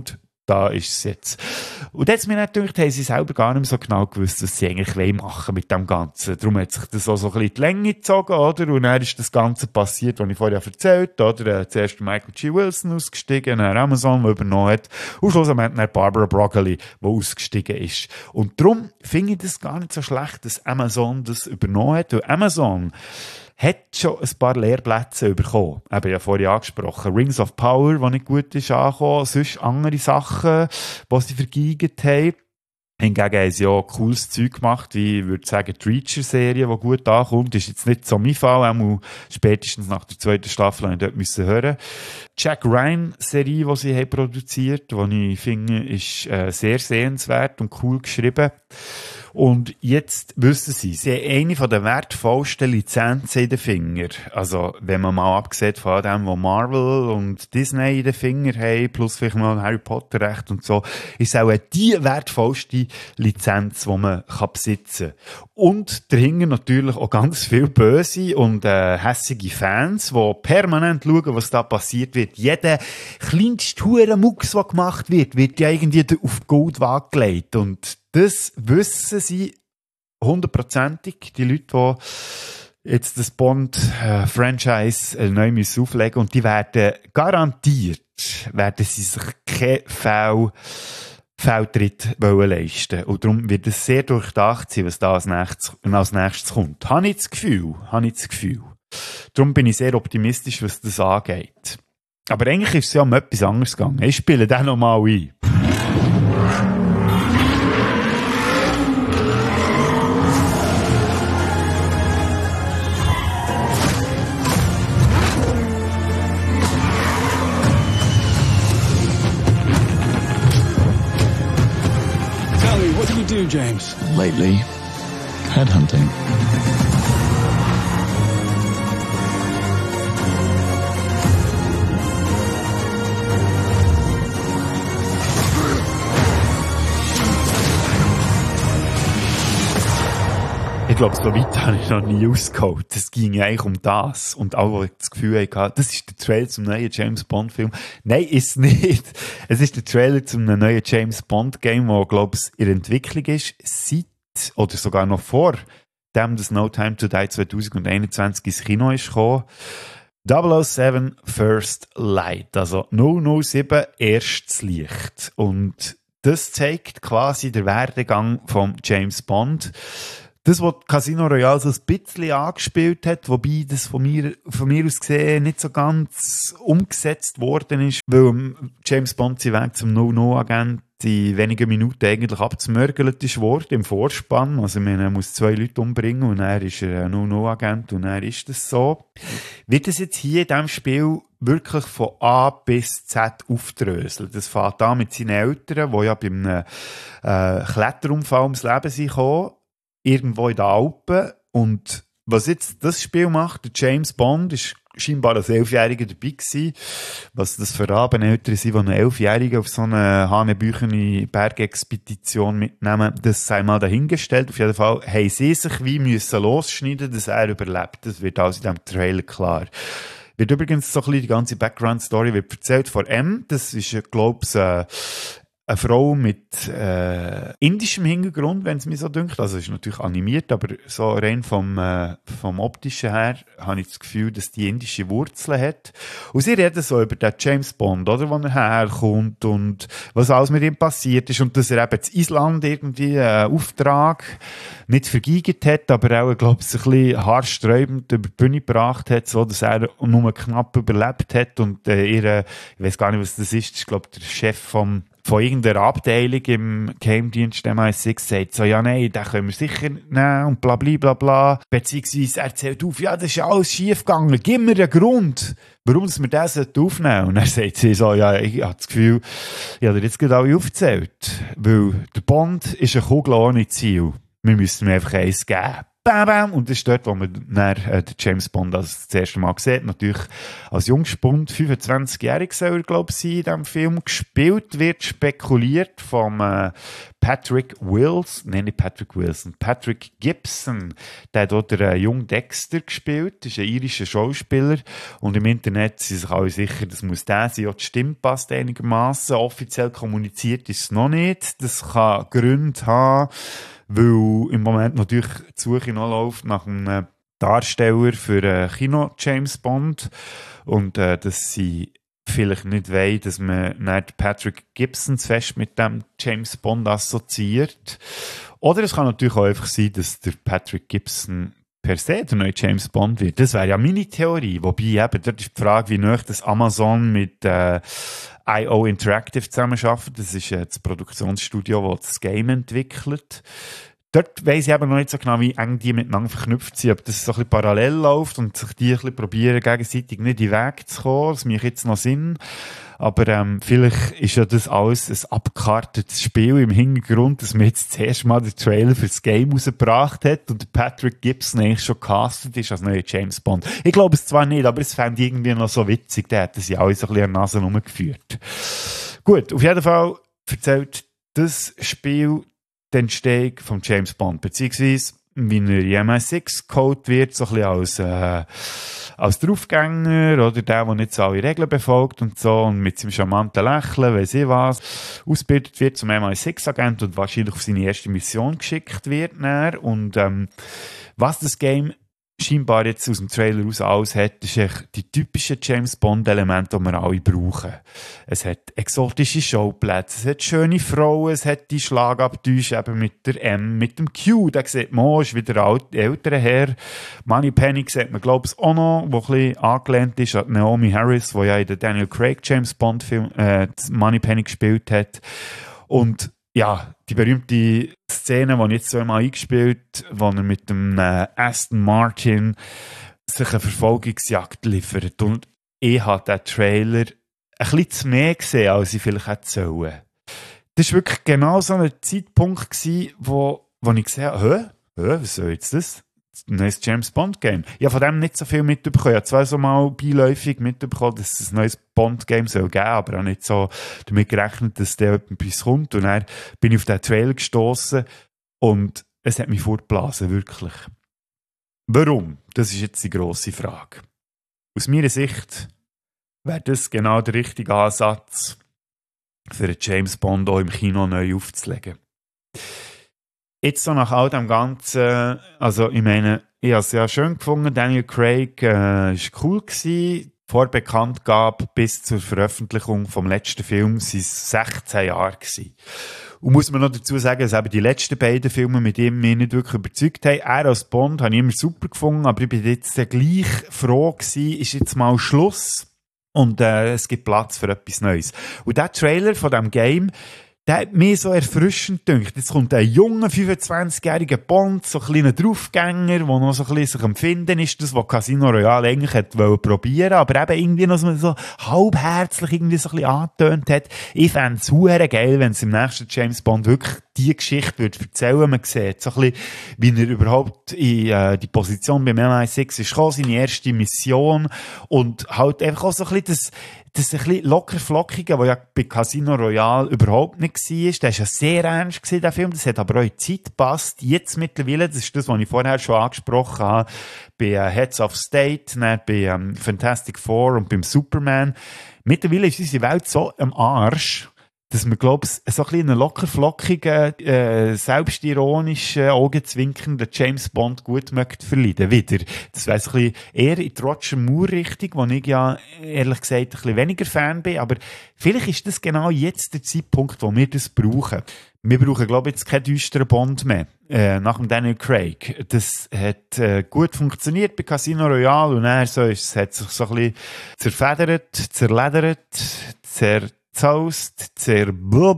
da ist es jetzt. Und jetzt mir nicht gedacht, haben sie selber gar nicht mehr so genau gewusst, was sie eigentlich machen mit dem Ganzen. Darum hat sich das auch so ein bisschen in die Länge gezogen, oder? Und dann ist das Ganze passiert, was ich vorher erzählt habe, oder? Äh, zuerst Michael G. Wilson ausgestiegen, dann Amazon, der übernommen hat, und schlussendlich dann Barbara Broccoli, die ausgestiegen ist. Und darum finde ich das gar nicht so schlecht, dass Amazon das übernommen hat, weil Amazon hat schon ein paar Lehrplätze bekommen. Ich habe ja vorhin angesprochen. Rings of Power, die nicht gut ist angekommen. Sonst andere Sachen, die sie vergeigt haben. Hingegen haben sie ja cooles Zeug gemacht, wie ich würde sagen, die Reacher-Serie, die gut ankommt. Ist jetzt nicht so mein Fall, auch spätestens nach der zweiten Staffel habe ich dort müssen hören. Jack Ryan-Serie, die sie haben produziert, die ich finde, ist äh, sehr sehenswert und cool geschrieben. Und jetzt wissen sie, sie haben eine von der wertvollsten Lizenzen in den Fingern. Also, wenn man mal abgesehen von dem, was Marvel und Disney in den Fingern haben, plus vielleicht mal Harry Potter Recht und so, ist auch die wertvollste Lizenz, die man kann besitzen kann. Und dahinter natürlich auch ganz viele böse und äh, hässige Fans, die permanent schauen, was da passiert wird. Jeder kleinste Hurenmucks, der gemacht wird, wird ja irgendwie auf die Goldwaage gelegt. Und das wissen sie hundertprozentig, die Leute, die jetzt das Bond-Franchise äh, neu müssen auflegen, und die werden garantiert, werden sie sich keinen Fehl, Fehltritt leisten. Und darum wird es sehr durchdacht sein, was da als nächstes, als nächstes kommt. Habe ich das Gefühl, habe ich das Gefühl. Darum bin ich sehr optimistisch, was das angeht. Aber eigentlich ist es ja um etwas anderes gegangen. Ich spiele den nochmal ein. What do you do, James? Lately, headhunting. Ich glaube, so weit habe ich noch nie ausgeholt. Es ging ja eigentlich um das. Und auch, die das Gefühl hatten, das ist der Trailer zum neuen James Bond Film. Nein, ist es nicht. Es ist der Trailer zum neuen James Bond Game, der, glaube ich, in Entwicklung ist, seit, oder sogar noch vor dem, das No Time to Die zwanzig einundzwanzig ins Kino ist gekommen. null null sieben First Light. Also null null sieben erstes Licht. Und das zeigt quasi den Werdegang von James Bond. Das, was Casino Royale so ein bisschen angespielt hat, wobei das von mir, von mir aus gesehen nicht so ganz umgesetzt worden ist, weil James Bond sein Weg zum null null Agent in wenigen Minuten eigentlich abzumörgelt ist worden, im Vorspann. Also, man, er muss zwei Leute umbringen und er ist ein null null Agent und er ist das so. Wird es jetzt hier in diesem Spiel wirklich von A bis Z aufdröseln? Das fängt an mit seinen Eltern, die ja bei einem äh, Kletterunfall ums Leben sind gekommen, irgendwo in den Alpen. Und was jetzt das Spiel macht, der James Bond ist scheinbar als Elfjähriger dabei gewesen. Was das für Rabeneltern sind, die einen Elfjährigen auf so eine hanebüchene Bergexpedition mitnehmen, das sei mal dahingestellt. Auf jeden Fall haben sie sich wie müssen losschneiden, dass er überlebt. Das wird also in diesem Trailer klar. Wird übrigens so ein bisschen die ganze Background-Story wird erzählt von M. Das ist, glaube ich, äh, eine Frau mit äh, indischem Hintergrund, wenn es mir so dünkt. Also ist natürlich animiert, aber so rein vom, äh, vom Optischen her habe ich das Gefühl, dass die indische Wurzeln hat. Und sie reden so über den James Bond, oder, wo er herkommt und was alles mit ihm passiert ist und dass er eben in Island irgendwie einen Auftrag nicht vergeigt hat, aber auch, glaube ich, ein bisschen haarsträubend über die Bühne gebracht hat, so dass er nur knapp überlebt hat und äh, ihre, ich weiß gar nicht, was das ist, das ist, glaube ich, der Chef vom von irgendeiner Abteilung im Geheimdienst M I six sagt so, ja nein, den können wir sicher nehmen und bla bla bla bla. Beziehungsweise er zählt auf, ja, das ist ja alles schief gegangen, gib mir einen Grund, warum wir das aufnehmen sollten. Und er sagt sie so, ja, ich habe das Gefühl, ich habe dir jetzt gerade alle aufgezählt, weil der Bond ist eine Kugel ohne Ziel. Wir müssen ihm einfach eins geben. bam, bam. Und das ist dort, wo man dann, äh, den James Bond als das erste Mal sieht. Natürlich als Jungspund, fünfundzwanzigjährig soll er, glaube ich, sein, in diesem Film. Gespielt wird spekuliert vom äh, Patrick Wilson, nein, nicht Patrick Wilson, Patrick Gibson. Der hat dort den äh, jungen Dexter gespielt, ist ein irischer Schauspieler. Und im Internet sind sich alle sicher, das muss der sein. Ja, die Stimme passt einigermaßen. Offiziell kommuniziert ist es noch nicht. Das kann Gründe haben, weil im Moment natürlich die Suche noch läuft nach einem Darsteller für ein Kino James Bond und äh, dass sie vielleicht nicht wollen, dass man nicht Patrick Gibson zu fest mit dem James Bond assoziiert. Oder es kann natürlich auch einfach sein, dass der Patrick Gibson per se der neue James Bond wird. Das wäre ja meine Theorie. Wobei eben, dort ist die Frage, wie nahe das Amazon mit äh, I O Interactive zusammenarbeitet. Das ist äh, das Produktionsstudio, das das Game entwickelt. Dort weiss ich eben noch nicht so genau, wie eng die miteinander verknüpft sind. Ob das so ein bisschen parallel läuft und sich die ein bisschen probieren, gegenseitig nicht in den Weg zu kommen. Das macht jetzt noch Sinn. Aber ähm, vielleicht ist ja das alles ein abgekartetes Spiel im Hintergrund, dass man jetzt das erste Mal den Trailer für das Game rausgebracht hat und Patrick Gibson eigentlich schon castet ist als neuer James Bond. Ich glaube es zwar nicht, aber es fände ich irgendwie noch so witzig. Der hätten sie alle so ein bisschen an der Nase rumgeführt. Gut, auf jeden Fall erzählt das Spiel die Entstehung von James Bond, beziehungsweise wie er in M I six gecodet wird, so ein bisschen als, äh, als Draufgänger oder der, der nicht so alle Regeln befolgt und so und mit seinem charmanten Lächeln, weiss ich was, ausgebildet wird zum M I six Agent und wahrscheinlich auf seine erste Mission geschickt wird. Dann. Und ähm, was das Game scheinbar jetzt aus dem Trailer raus alles hat, ist echt die typischen James Bond-Elemente, die wir alle brauchen. Es hat exotische Showplätze, es hat schöne Frauen, es hat die Schlagabtäusche eben mit der M, mit dem Q, da sieht man auch, ist wieder ein älterer Herr. Moneypenny sieht man, glaube ich, auch noch, wo ein bisschen angelehnt ist an Naomi Harris, die ja in der Daniel Craig James Bond-Film äh, Moneypenny gespielt hat. Und ja, die berühmte Szene, die ich jetzt so einmal eingespielt, wo er mit dem äh, Aston Martin sich eine Verfolgungsjagd liefert. Und ich habe diesen Trailer ein bisschen zu mehr gesehen, als ich vielleicht hätte sollen. Das war wirklich genau so ein Zeitpunkt, gewesen, wo, wo ich gesehen habe, hä? Hä? Was soll jetzt das? Ein neues James Bond Game. Ich habe von dem nicht so viel mitbekommen. Ich habe zwar so mal beiläufig mitbekommen, dass es ein neues Bond Game soll geben, aber auch nicht so damit gerechnet, dass da etwas kommt. Und dann bin ich auf den Trailer gestossen und es hat mich vorgeblasen, wirklich. Warum? Das ist jetzt die grosse Frage. Aus meiner Sicht wäre das genau der richtige Ansatz, für einen James Bond auch im Kino neu aufzulegen. Jetzt so nach all dem Ganzen, also ich meine, ich habe es ja schön gefunden, Daniel Craig war äh, cool gewesen. Vor Bekanntgabe bis zur Veröffentlichung vom letzten Film waren es sechzehn Jahre gewesen. Und muss man noch dazu sagen, dass eben die letzten beiden Filme mit ihm mich nicht wirklich überzeugt haben. Er als Bond habe ich immer super gefunden, aber ich bin jetzt gleich froh gewesen, ist jetzt mal Schluss und äh, es gibt Platz für etwas Neues. Und der Trailer von diesem Game, der hat mich so erfrischend gedacht. Jetzt kommt ein junger, fünfundzwanzigjähriger Bond, so ein kleiner Draufgänger, der noch so ein bisschen sich empfinden ist, das, was Casino Royale eigentlich hat wollen probieren, aber eben irgendwie noch so halbherzig irgendwie so ein bisschen angetönt hat. Ich fände es super geil, wenn es im nächsten James Bond wirklich die Geschichte würde erzählen. Man sieht so ein bisschen, wie er überhaupt in äh, die Position beim M I six ist gekommen, seine erste Mission und halt einfach auch so ein bisschen das, das ein bisschen locker flockige, was ja bei Casino Royale überhaupt nicht war. Der war ja sehr ernst gewesen, der Film. Das hat aber auch in die Zeit gepasst. Jetzt mittlerweile, das ist das, was ich vorher schon angesprochen habe, bei äh, Heads of State, dann bei ähm, Fantastic Four und beim Superman. Mittlerweile ist unsere Welt so am Arsch, dass man, glaube ich, so ein bisschen einen locker flockigen, äh, selbstironischen, augenzwinkernden James Bond gut möchte verleiden. Wieder. Das wäre so ein bisschen eher in die Roger Moore-Richtung, wo ich ja, ehrlich gesagt, ein bisschen weniger Fan bin. Aber vielleicht ist das genau jetzt der Zeitpunkt, wo wir das brauchen. Wir brauchen, glaube ich, jetzt keinen düsteren Bond mehr. Äh, nach dem Daniel Craig. Das hat äh, gut funktioniert bei Casino Royale und er so ist, es hat sich so ein bisschen zerfedert, zerledert, zer Zaust, sehr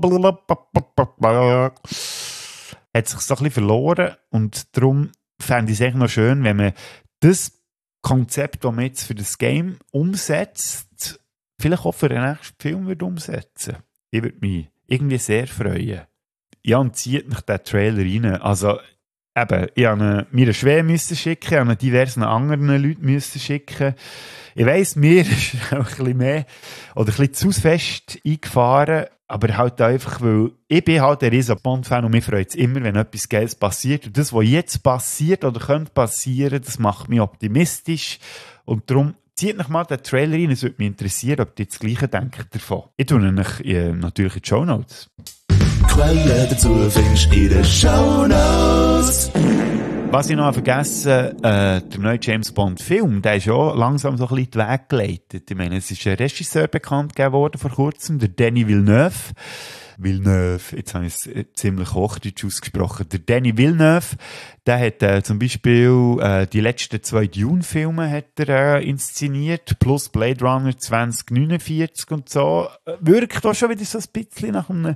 blablabla, hat sich so ein bisschen verloren und darum fände ich es echt noch schön, wenn man das Konzept, das man jetzt für das Game umsetzt, vielleicht auch für den nächsten Film wird umsetzen. Ich würde mich irgendwie sehr freuen. Ja, und zieht mich den Trailer rein. Also, eben, ich musste mir Schwäche müssen schicken, ich musste diversen anderen Leuten müssen schicken. Ich weiss, mir ist auch ein bisschen mehr oder ein bisschen zu fest eingefahren, aber halt einfach, weil ich bin halt ein riesen Bond-Fan und mich freut es immer, wenn etwas Geiles passiert. Und das, was jetzt passiert oder könnte passieren, das macht mich optimistisch. Und darum zieht noch mal den Trailer rein, es würde mich interessieren, ob ihr das Gleiche denkt davon. Ich tue euch äh, natürlich in die Shownotes. Quelle dazu findest du in den Shownotes. Was ich noch vergessen äh, der neue James Bond Film, der ist ja langsam so ein bisschen den Weg geleitet. Ich meine, es ist ein Regisseur bekannt gegeben worden vor kurzem, der Denis Villeneuve. Villeneuve, jetzt habe ich es ziemlich hochdeutsch ausgesprochen. Der Denis Villeneuve, der hat äh, zum Beispiel äh, die letzten zwei Dune-Filme hat er, äh, inszeniert, plus Blade Runner zwanzig neunundvierzig und so. Wirkt auch schon wieder so ein bisschen nach einem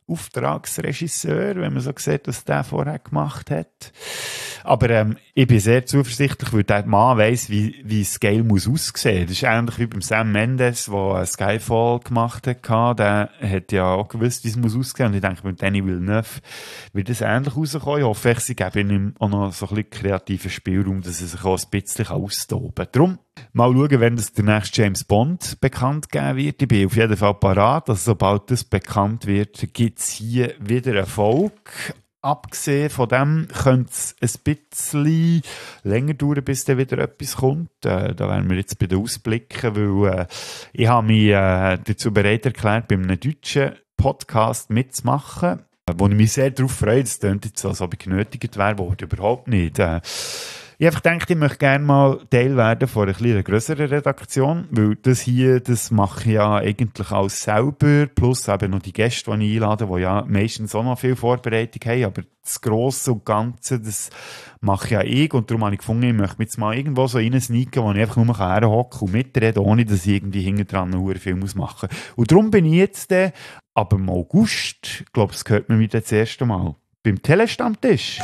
Auftragsregisseur, wenn man so sieht, was der vorher gemacht hat. Aber ähm, ich bin sehr zuversichtlich, weil der Mann weiss, wie, wie Scale muss aussehen. Das ist ähnlich wie beim Sam Mendes, der Skyfall gemacht hat. Der hat ja auch gewusst, wie es muss aussehen. Und ich denke, mit Denis Villeneuve wird das ähnlich rauskommen. Ich hoffe, sie geben ihm auch noch so ein bisschen kreativen Spielraum, dass er sich auch ein bisschen austoben kann. Darum, mal schauen, wenn das der nächste James Bond bekannt geben wird. Ich bin auf jeden Fall parat. Also, sobald das bekannt wird, gibt es hier wieder eine Folge. Abgesehen von dem könnte es ein bisschen länger dauern, bis dann wieder etwas kommt. Äh, da werden wir jetzt bei den Ausblicken, weil äh, ich habe mich äh, dazu bereit erklärt, bei einem deutschen Podcast mitzumachen, wo ich mich sehr darauf freue. Das klingt jetzt so, als ob ich genötigt wäre, wurde überhaupt nicht. Äh, Ich habe gedacht, ich möchte gerne mal Teil werden von einer etwas grösseren Redaktion, weil das hier, das mache ich ja eigentlich alles selber, plus eben noch die Gäste, die ich einlade, die ja meistens auch noch viel Vorbereitung haben, aber das Grosse und Ganze, das mache ja ich und darum habe ich gefunden, ich möchte mich jetzt mal irgendwo so reinsneaken, wo ich einfach nur herhocken und mitreden, ohne dass ich irgendwie hinten dran einen Film machen muss. Und darum bin ich jetzt dann, aber im August, ich glaube, das gehört mir wieder das erste Mal, beim Telestammtisch.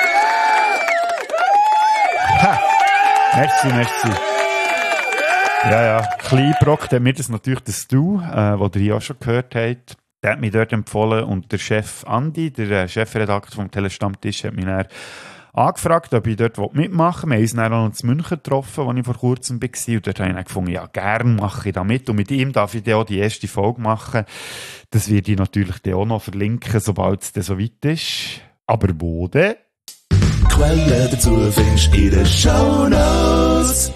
Ha! Merci, merci. Ja, ja. Klein brockt hat mir das natürlich das Du, äh, das ihr ja auch schon gehört habt. Der hat mich dort empfohlen und der Chef Andi, der äh, Chefredakteur vom Telestammtisch, hat mich dann angefragt, ob ich dort mitmachen will. Wir haben uns dann auch noch in München getroffen, wo ich vor kurzem war. Und dort habe ich dann gefunden, ja, gerne mache ich da mit. Und mit ihm darf ich dann auch die erste Folge machen. Das werde ich natürlich dann auch noch verlinken, sobald es dann so weit ist. Aber wo denn? Quelle dazu findest du in den Shownotes.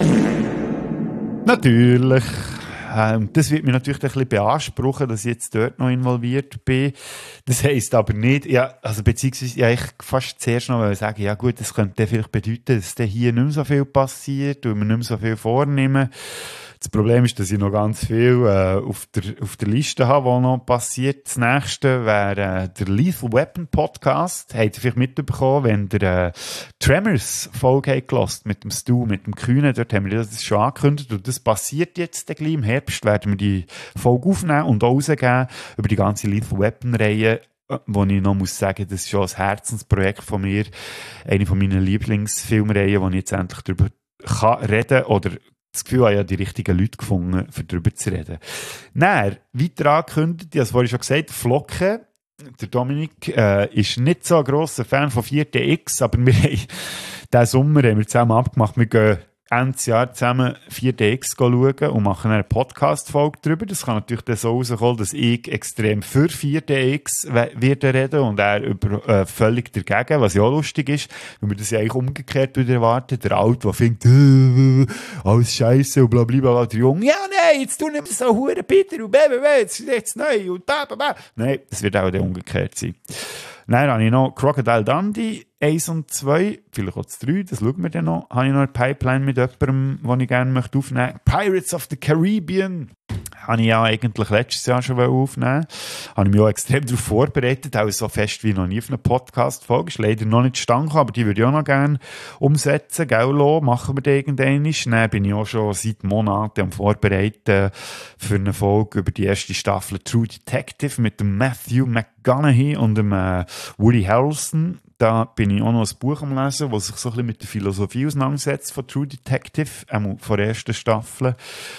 Natürlich. Ähm, das wird mich natürlich ein bisschen beanspruchen, dass ich jetzt dort noch involviert bin. Das heisst aber nicht, ja, also beziehungsweise, ja, ich fast zuerst noch sagen, ja gut, das könnte vielleicht bedeuten, dass da hier nicht mehr so viel passiert und wir nicht mehr so viel vornehmen. Das Problem ist, dass ich noch ganz viel äh, auf, der, auf der Liste habe, was noch passiert. Das nächste wäre äh, der Lethal Weapon Podcast. Habt ihr vielleicht mitbekommen, wenn der äh, Tremors-Folge gehört mit dem Stu, mit dem Kühnen. Dort haben wir das schon angekündigt. Und das passiert jetzt gleich. Im Herbst werden wir die Folge aufnehmen und rausgeben über die ganze Lethal Weapon-Reihe. Wo ich noch muss sagen, das ist schon ein Herzensprojekt von mir. Eine von meinen Lieblingsfilmreihen, wo ich jetzt endlich darüber kann reden oder das Gefühl, ich habe ja die richtigen Leute gefunden, um darüber zu reden. Dann, weiter angekündigt, ich habe es vorhin schon gesagt, Flocken. Der Dominik äh, ist nicht so ein grosser Fan von vier D X, aber wir haben diesen Sommer haben wir zusammen abgemacht, wir gehen Ende Jahr zusammen vier D X schauen und machen eine Podcast-Folge darüber. Das kann natürlich dann so rauskommen, dass ich extrem für vier D X werde reden und er über, äh, völlig dagegen, was ja auch lustig ist, weil wir das ja eigentlich umgekehrt wieder erwarten. Der Alte, der findet, äh, alles Scheiße und blablabla, der Junge, ja, nein, jetzt tu nicht so hure bitter und bäh, jetzt ist jetzt neu und bäh, bäh, bäh. Nein, das wird auch dann umgekehrt sein. Dann habe ich noch Crocodile Dundee eins und zwei, vielleicht auch das drei, das schauen wir dann noch. Habe ich noch eine Pipeline mit jemandem, den ich gerne möchte aufnehmen möchte. Pirates of the Caribbean habe ich ja eigentlich letztes Jahr schon aufnehmen. Habe ich mich auch extrem darauf vorbereitet, auch so fest wie noch nie auf einer Podcast-Folge. Ist leider noch nicht zustande gekommen, aber die würde ich auch noch gerne umsetzen. Gell, Lo, machen wir das irgendwann. Dann bin ich auch schon seit Monaten am Vorbereiten für eine Folge über die erste Staffel True Detective mit dem Matthew McConaughey und dem äh, Woody Harrelson. Da bin ich auch noch ein Buch am Lesen, das sich so ein bisschen mit der Philosophie auseinandersetzt von True Detective, ähm, von der ersten Staffel.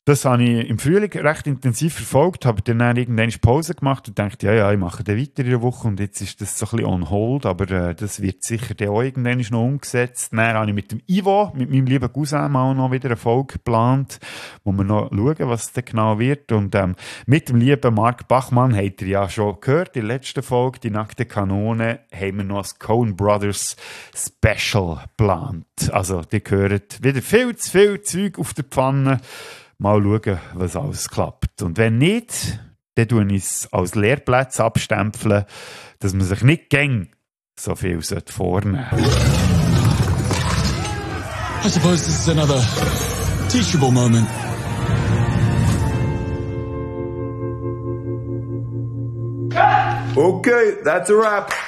Das habe ich im Frühling recht intensiv verfolgt, habe dann, dann irgendwann Pause gemacht und dachte, ja, ja, ich mache dann weiter in der Woche und jetzt ist das so ein bisschen on hold, aber äh, das wird sicher dann auch irgendwann noch umgesetzt. Dann habe ich mit dem Ivo, mit meinem lieben Cousin, mal noch wieder eine Folge geplant, wo wir noch schauen, was das genau wird. Und ähm, mit dem lieben Mark Bachmann, habt ihr ja schon gehört, in der letzten Folge, die nackte Kanone, haben wir noch das Coen Brothers Special geplant. Also, die gehört wieder viel zu viel Zeug auf der Pfanne. Mal schauen, was alles klappt. Und wenn nicht, dann tue ich es als Lehrplatz abstempeln, dass man sich nicht gäng so viel vornehmen sollte. I suppose this is another teachable moment. Okay, that's a wrap.